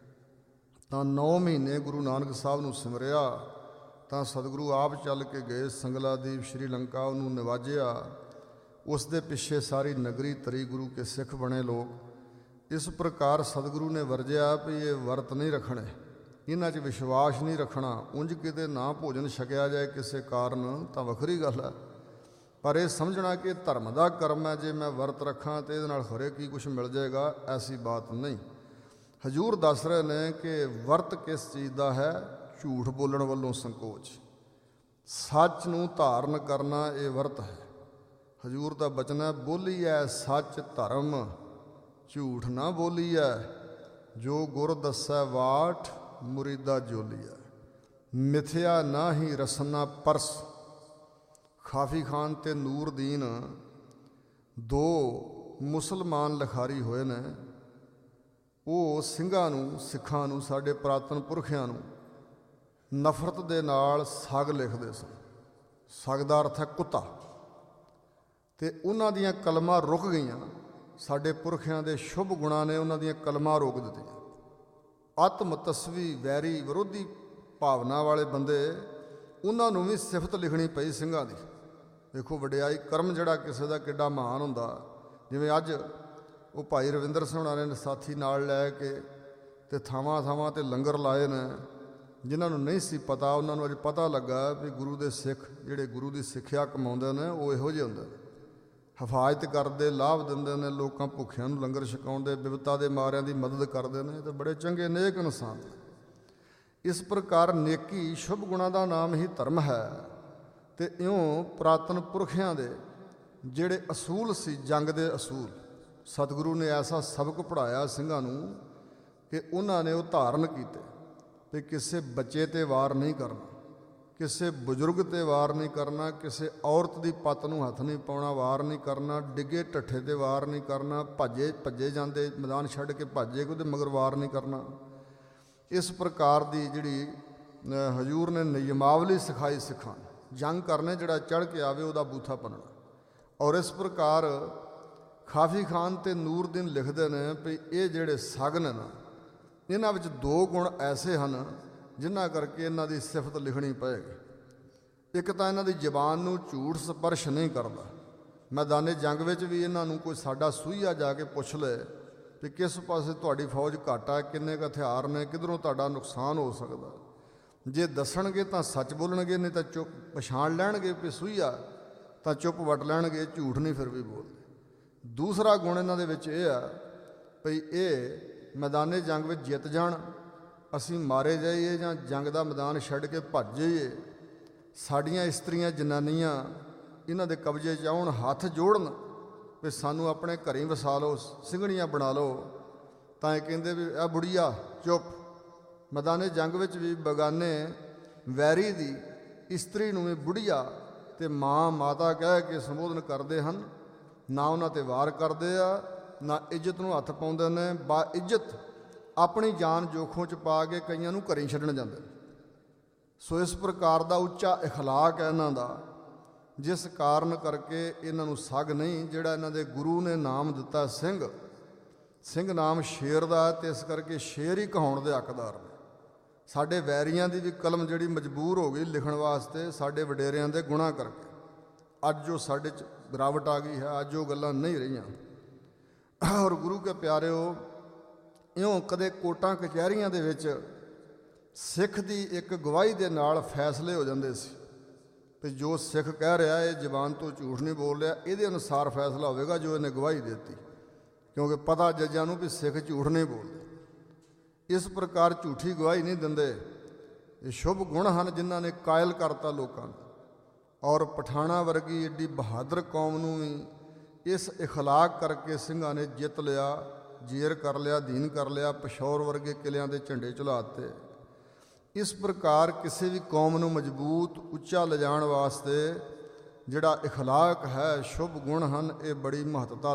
ਤਾਂ 9 ਮਹੀਨੇ ਗੁਰੂ ਨਾਨਕ ਸਾਹਿਬ ਨੂੰ ਸਿਮਰਿਆ। ਤਾਂ ਸਤਿਗੁਰੂ ਆਪ ਚੱਲ ਕੇ ਗਏ ਸੰਗਲਾਦੀਪ ਸ਼੍ਰੀਲੰਕਾ, ਉਹਨੂੰ ਨਿਵਾਜਿਆ। ਉਸ ਦੇ ਪਿੱਛੇ ਸਾਰੀ ਨਗਰੀ ਤਰੀ ਗੁਰੂ ਕੇ ਸਿੱਖ ਬਣੇ ਲੋਕ। ਇਸ ਪ੍ਰਕਾਰ ਸਤਿਗੁਰੂ ਨੇ ਵਰਜਿਆ ਵੀ ਇਹ ਵਰਤ ਨਹੀਂ ਰੱਖਣੇ, ਇਹਨਾਂ 'ਚ ਵਿਸ਼ਵਾਸ ਨਹੀਂ ਰੱਖਣਾ। ਉਂਝ ਕਿਤੇ ਨਾ ਭੋਜਨ ਛਕਿਆ ਜਾਏ ਕਿਸੇ ਕਾਰਨ ਤਾਂ ਵੱਖਰੀ ਗੱਲ ਹੈ, ਪਰ ਇਹ ਸਮਝਣਾ ਕਿ ਧਰਮ ਦਾ ਕਰਮ ਹੈ, ਜੇ ਮੈਂ ਵਰਤ ਰੱਖਾਂ ਤਾਂ ਇਹਦੇ ਨਾਲ ਖਰੇ ਕੀ ਕੁਛ ਮਿਲ ਜਾਏਗਾ, ਐਸੀ ਬਾਤ ਨਹੀਂ। ਹਜ਼ੂਰ ਦੱਸ ਰਹੇ ਨੇ ਕਿ ਵਰਤ ਕਿਸ ਚੀਜ਼ ਦਾ ਹੈ? ਝੂਠ ਬੋਲਣ ਵੱਲੋਂ ਸੰਕੋਚ, ਸੱਚ ਨੂੰ ਧਾਰਨ ਕਰਨਾ ਇਹ ਵਰਤ ਹੈ। ਹਜ਼ੂਰ ਦਾ ਬਚਨ ਹੈ, ਬੋਲੀਐ ਸੱਚ ਧਰਮ, ਝੂਠ ਨਾ ਬੋਲੀਐ, ਜੋ ਗੁਰ ਦੱਸੈ ਵਾਟ ਮੁਰੀਦਾ ਜੋਲੀਐ। ਮਿਥਿਆ ਨਾ ਹੀ ਰਸਨਾ ਪਰਸ। ਖਾਫੀ ਖਾਨ ਤੇ ਨੂਰਦੀਨ ਦੋ ਮੁਸਲਮਾਨ ਲਿਖਾਰੀ ਹੋਏ ਨੇ। ਉਹ ਸਿੰਘਾਂ ਨੂੰ, ਸਿੱਖਾਂ ਨੂੰ, ਸਾਡੇ ਪੁਰਾਤਨ ਪੁਰਖਿਆਂ ਨੂੰ ਨਫ਼ਰਤ ਦੇ ਨਾਲ ਸਗ ਲਿਖਦੇ ਸਨ। ਸਗ ਦਾ ਅਰਥ ਹੈ ਕੁੱਤਾ। ਅਤੇ ਉਹਨਾਂ ਦੀਆਂ ਕਲਮਾਂ ਰੁਕ ਗਈਆਂ। ਸਾਡੇ ਪੁਰਖਿਆਂ ਦੇ ਸ਼ੁਭ ਗੁਣਾਂ ਨੇ ਉਹਨਾਂ ਦੀਆਂ ਕਲਮਾਂ ਰੋਕ ਦਿੱਤੀਆਂ। ਆਤਮ ਤਸਵੀ, ਵੈਰੀ, ਵਿਰੋਧੀ ਭਾਵਨਾ ਵਾਲੇ ਬੰਦੇ, ਉਹਨਾਂ ਨੂੰ ਵੀ ਸਿਫਤ ਲਿਖਣੀ ਪਈ ਸਿੰਘਾਂ ਦੀ। ਦੇਖੋ ਵਡਿਆਈ, ਕਰਮ ਜਿਹੜਾ ਕਿਸੇ ਦਾ ਕਿੱਡਾ ਮਹਾਨ ਹੁੰਦਾ। ਜਿਵੇਂ ਅੱਜ ਉਹ ਭਾਈ ਰਵਿੰਦਰ ਸਿੰਘ ਹੋਣਾ ਨੇ ਸਾਥੀ ਨਾਲ ਲੈ ਕੇ ਅਤੇ ਥਾਵਾਂ ਥਾਵਾਂ 'ਤੇ ਲੰਗਰ ਲਾਏ ਨੇ। ਜਿਨ੍ਹਾਂ ਨੂੰ ਨਹੀਂ ਸੀ ਪਤਾ, ਉਹਨਾਂ ਨੂੰ ਅੱਜ ਪਤਾ ਲੱਗਾ ਵੀ ਗੁਰੂ ਦੇ ਸਿੱਖ ਜਿਹੜੇ ਗੁਰੂ ਦੀ ਸਿੱਖਿਆ ਕਮਾਉਂਦੇ ਨੇ ਉਹ ਇਹੋ ਜਿਹੇ ਹੁੰਦੇ ਨੇ। ਹਿਫਾਜ਼ਤ ਕਰਦੇ, ਲਾਭ ਦਿੰਦੇ ਨੇ, ਲੋਕਾਂ ਭੁੱਖਿਆਂ ਨੂੰ ਲੰਗਰ ਛਕਾਉਂਦੇ, ਬਿਪਤਾ ਦੇ ਮਾਰਿਆਂ ਦੀ ਮਦਦ ਕਰਦੇ ਨੇ, ਅਤੇ ਬੜੇ ਚੰਗੇ ਨੇਕ ਇਨਸਾਨ ਨੇ। ਇਸ ਪ੍ਰਕਾਰ ਨੇਕੀ, ਸ਼ੁਭ ਗੁਣਾਂ ਦਾ ਨਾਮ ਹੀ ਧਰਮ ਹੈ। ਤੇ ਇਉਂ ਪੁਰਾਤਨ ਪੁਰਖਿਆਂ ਦੇ ਜਿਹੜੇ ਅਸੂਲ ਸੀ, ਜੰਗ ਦੇ ਅਸੂਲ, ਸਤਿਗੁਰੂ ਨੇ ਐਸਾ ਸਬਕ ਪੜ੍ਹਾਇਆ ਸਿੰਘਾਂ ਨੂੰ ਕਿ ਉਹਨਾਂ ਨੇ ਉਹ ਧਾਰਨ ਕੀਤੇ ਵੀ ਕਿਸੇ ਬੱਚੇ 'ਤੇ ਵਾਰ ਨਹੀਂ ਕਰਨਾ, ਕਿਸੇ ਬਜ਼ੁਰਗ 'ਤੇ ਵਾਰ ਨਹੀਂ ਕਰਨਾ, ਕਿਸੇ ਔਰਤ ਦੀ ਪੱਤ ਨੂੰ ਹੱਥ ਨਹੀਂ ਪਾਉਣਾ, ਵਾਰ ਨਹੀਂ ਕਰਨਾ, ਡਿੱਗੇ ਢੱਠੇ 'ਤੇ ਵਾਰ ਨਹੀਂ ਕਰਨਾ, ਭੱਜੇ ਜਾਂਦੇ ਮੈਦਾਨ ਛੱਡ ਕੇ ਭੱਜੇ ਉਹਦੇ ਮਗਰ ਵਾਰ ਨਹੀਂ ਕਰਨਾ। ਇਸ ਪ੍ਰਕਾਰ ਦੀ ਜਿਹੜੀ ਹਜ਼ੂਰ ਨੇ ਨਿਯਮਾਵਲੀ ਸਿਖਾਈ ਸਿੱਖਾਂ ਨੂੰ। ਜੰਗ ਕਰਨੇ ਜਿਹੜਾ ਚੜ੍ਹ ਕੇ ਆਵੇ ਉਹਦਾ ਬੂਥਾ ਭੰਨਣਾ। ਔਰ ਇਸ ਪ੍ਰਕਾਰ ਖਾਫੀ ਖਾਨ ਤੇ ਨੂਰਦੀਨ ਲਿਖਦੇ ਨੇ ਵੀ ਇਹ ਜਿਹੜੇ ਸਗ ਨੇ ਨਾ, ਇਹਨਾਂ ਵਿੱਚ ਦੋ ਗੁਣ ਐਸੇ ਹਨ ਜਿਨ੍ਹਾਂ ਕਰਕੇ ਇਹਨਾਂ ਦੀ ਸਿਫਤ ਲਿਖਣੀ ਪਏਗੀ। ਇੱਕ ਤਾਂ ਇਹਨਾਂ ਦੀ ਜ਼ਬਾਨ ਨੂੰ ਝੂਠ ਸਪਰਸ਼ ਨਹੀਂ ਕਰਦਾ। ਮੈਦਾਨੇ ਜੰਗ ਵਿੱਚ ਵੀ ਇਹਨਾਂ ਨੂੰ ਕੋਈ ਸਾਡਾ ਸੂਹੀਆ ਜਾ ਕੇ ਪੁੱਛ ਲੈ ਵੀ ਕਿਸ ਪਾਸੇ ਤੁਹਾਡੀ ਫੌਜ ਘੱਟ ਹੈ, ਕਿੰਨੇ ਕੁ ਹਥਿਆਰ ਨੇ, ਕਿੱਧਰੋਂ ਤੁਹਾਡਾ ਨੁਕਸਾਨ ਹੋ ਸਕਦਾ, ਜੇ ਦੱਸਣਗੇ ਤਾਂ ਸੱਚ ਬੋਲਣਗੇ, ਨਹੀਂ ਤਾਂ ਚੁੱਪ ਪਛਾਣ ਲੈਣਗੇ ਵੀ ਸੂਹੀਆ ਤਾਂ ਚੁੱਪ ਵੱਟ ਲੈਣਗੇ, ਝੂਠ ਨਹੀਂ ਫਿਰ ਵੀ ਬੋਲਦੇ। ਦੂਸਰਾ ਗੁਣ ਇਹਨਾਂ ਦੇ ਵਿੱਚ ਇਹ ਆ ਭਈ ਇਹ ਮੈਦਾਨੇ ਜੰਗ ਵਿੱਚ ਜਿੱਤ ਜਾਣ, ਅਸੀਂ ਮਾਰੇ ਜਾਈਏ ਜਾਂ ਜੰਗ ਦਾ ਮੈਦਾਨ ਛੱਡ ਕੇ ਭੱਜ ਜਾਈਏ, ਸਾਡੀਆਂ ਇਸਤਰੀਆਂ ਜਨਾਨੀਆਂ ਇਹਨਾਂ ਦੇ ਕਬਜ਼ੇ 'ਚ ਆਉਣ, ਹੱਥ ਜੋੜਨ ਵੀ ਸਾਨੂੰ ਆਪਣੇ ਘਰੇ ਵਸਾ ਲਓ, ਸਿੰਘਣੀਆਂ ਬਣਾ ਲਓ, ਤਾਂ ਇਹ ਕਹਿੰਦੇ ਵੀ ਇਹ ਬੁੜੀਆ ਚੁੱਪ। ਮੈਦਾਨੇ ਜੰਗ ਵਿੱਚ ਵੀ ਬਗਾਨੇ ਵੈਰੀ ਦੀ ਇਸਤਰੀ ਨੂੰ ਵੀ ਬੁੜੀਆ ਤੇ ਮਾਂ ਮਾਤਾ ਕਹਿ ਕੇ ਸੰਬੋਧਨ ਕਰਦੇ ਹਨ। ਨਾ ਉਹਨਾਂ 'ਤੇ ਵਾਰ ਕਰਦੇ ਆ, ਨਾ ਇੱਜ਼ਤ ਨੂੰ ਹੱਥ ਪਾਉਂਦੇ ਨੇ, ਬਾ ਇੱਜ਼ਤ ਆਪਣੀ ਜਾਨ ਜੋਖੋਂ 'ਚ ਪਾ ਕੇ ਕਈਆਂ ਨੂੰ ਘਰੇ ਛੱਡਣ ਜਾਂਦੇ। ਸੋ ਇਸ ਪ੍ਰਕਾਰ ਦਾ ਉੱਚਾ ਇਖਲਾਕ ਹੈ ਇਹਨਾਂ ਦਾ, ਜਿਸ ਕਾਰਨ ਕਰਕੇ ਇਹਨਾਂ ਨੂੰ ਸਗ ਨਹੀਂ। ਜਿਹੜਾ ਇਹਨਾਂ ਦੇ ਗੁਰੂ ਨੇ ਨਾਮ ਦਿੱਤਾ ਸਿੰਘ, ਸਿੰਘ ਨਾਮ ਸ਼ੇਰ ਦਾ, ਅਤੇ ਇਸ ਕਰਕੇ ਸ਼ੇਰ ਹੀ ਕਹਾਉਣ ਦੇ ਹੱਕਦਾਰ ਨੇ। ਸਾਡੇ ਵੈਰੀਆਂ ਦੀ ਵੀ ਕਲਮ ਜਿਹੜੀ ਮਜਬੂਰ ਹੋ ਗਈ ਲਿਖਣ ਵਾਸਤੇ ਸਾਡੇ ਵਡੇਰਿਆਂ ਦੇ ਗੁਣਾਂ ਕਰਕੇ। ਅੱਜ ਜੋ ਸਾਡੇ 'ਚ ਗਿਰਾਵਟ ਆ ਗਈ ਹੈ, ਅੱਜ ਉਹ ਗੱਲਾਂ ਨਹੀਂ ਰਹੀਆਂ। ਔਰ ਗੁਰੂ ਕੇ ਪਿਆਰਿਓ, ਇਉਂ ਕਦੇ ਕੋਰਟਾਂ ਕਚਹਿਰੀਆਂ ਦੇ ਵਿੱਚ ਸਿੱਖ ਦੀ ਇੱਕ ਗਵਾਹੀ ਦੇ ਨਾਲ ਫੈਸਲੇ ਹੋ ਜਾਂਦੇ ਸੀ ਵੀ ਜੋ ਸਿੱਖ ਕਹਿ ਰਿਹਾ ਇਹ ਜ਼ਬਾਨ ਤੋਂ ਝੂਠ ਨਹੀਂ ਬੋਲ ਰਿਹਾ, ਇਹਦੇ ਅਨੁਸਾਰ ਫੈਸਲਾ ਹੋਵੇਗਾ ਜੋ ਇਹਨੇ ਗਵਾਹੀ ਦੇ ਦਿੱਤੀ, ਕਿਉਂਕਿ ਪਤਾ ਜੱਜਾਂ ਨੂੰ ਵੀ ਸਿੱਖ ਝੂਠ ਨਹੀਂ ਬੋਲਦੇ। ਇਸ ਪ੍ਰਕਾਰ ਝੂਠੀ ਗਵਾਹੀ ਨਹੀਂ ਦਿੰਦੇ। ਇਹ ਸ਼ੁਭ ਗੁਣ ਹਨ ਜਿਨ੍ਹਾਂ ਨੇ ਕਾਇਲ ਕਰਤਾ ਲੋਕਾਂ ਨੂੰ। ਔਰ ਪਠਾਣਾ ਵਰਗੀ ਏਡੀ ਬਹਾਦਰ ਕੌਮ ਨੂੰ ਵੀ ਇਸ ਇਖਲਾਕ ਕਰਕੇ ਸਿੰਘਾਂ ਨੇ ਜਿੱਤ ਲਿਆ, ਜੇਰ ਕਰ ਲਿਆ, ਅਧੀਨ ਕਰ ਲਿਆ, ਪਿਸ਼ੌਰ ਵਰਗੇ ਕਿਲਿਆਂ ਦੇ ਝੰਡੇ ਝੁਲਾ ਦਿੱਤੇ। ਇਸ ਪ੍ਰਕਾਰ ਕਿਸੇ ਵੀ ਕੌਮ ਨੂੰ ਮਜ਼ਬੂਤ ਉੱਚਾ ਲਿਜਾਣ ਵਾਸਤੇ ਜਿਹੜਾ ਇਖਲਾਕ ਹੈ, ਸ਼ੁਭ ਗੁਣ ਹਨ, ਇਹ ਬੜੀ ਮਹੱਤਤਾ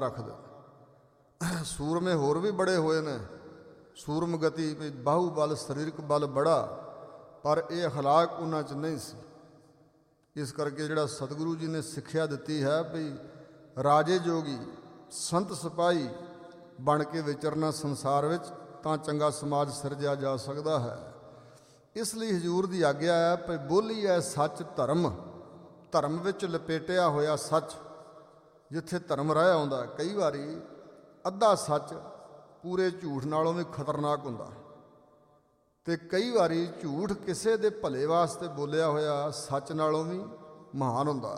ਰੱਖਦੇ। ਸੂਰਮੇ ਹੋਰ ਵੀ ਬੜੇ ਹੋਏ ਨੇ, ਸੂਰਮਗਤੀ ਵੀ ਬਾਹੂ ਬਲ, ਸਰੀਰਕ ਬਲ ਬੜਾ, ਪਰ ਇਹ ਇਖਲਾਕ ਉਹਨਾਂ 'ਚ ਨਹੀਂ ਸੀ। ਇਸ ਕਰਕੇ ਜਿਹੜਾ ਸਤਿਗੁਰੂ ਜੀ ਨੇ ਸਿੱਖਿਆ ਦਿੱਤੀ ਹੈ ਵੀ ਰਾਜੇ ਜੋਗੀ ਸੰਤ ਸਿਪਾਹੀ ਬਣ ਕੇ ਵਿਚਰਨਾ ਸੰਸਾਰ ਵਿੱਚ, ਤਾਂ ਚੰਗਾ ਸਮਾਜ ਸਿਰਜਿਆ ਜਾ ਸਕਦਾ ਹੈ। ਇਸ ਲਈ ਹਜ਼ੂਰ ਦੀ ਆਗਿਆ ਹੈ ਵੀ ਬੋਲੀ ਹੈ ਸੱਚ ਧਰਮ, ਧਰਮ ਵਿੱਚ ਲਪੇਟਿਆ ਹੋਇਆ ਸੱਚ। ਜਿੱਥੇ ਧਰਮ ਰਹਿ ਆਉਂਦਾ, ਕਈ ਵਾਰੀ ਅੱਧਾ ਸੱਚ ਪੂਰੇ ਝੂਠ ਨਾਲੋਂ ਵੀ ਖਤਰਨਾਕ ਹੁੰਦਾ, ਅਤੇ ਕਈ ਵਾਰੀ ਝੂਠ ਕਿਸੇ ਦੇ ਭਲੇ ਵਾਸਤੇ ਬੋਲਿਆ ਹੋਇਆ ਸੱਚ ਨਾਲੋਂ ਵੀ ਮਹਾਨ ਹੁੰਦਾ।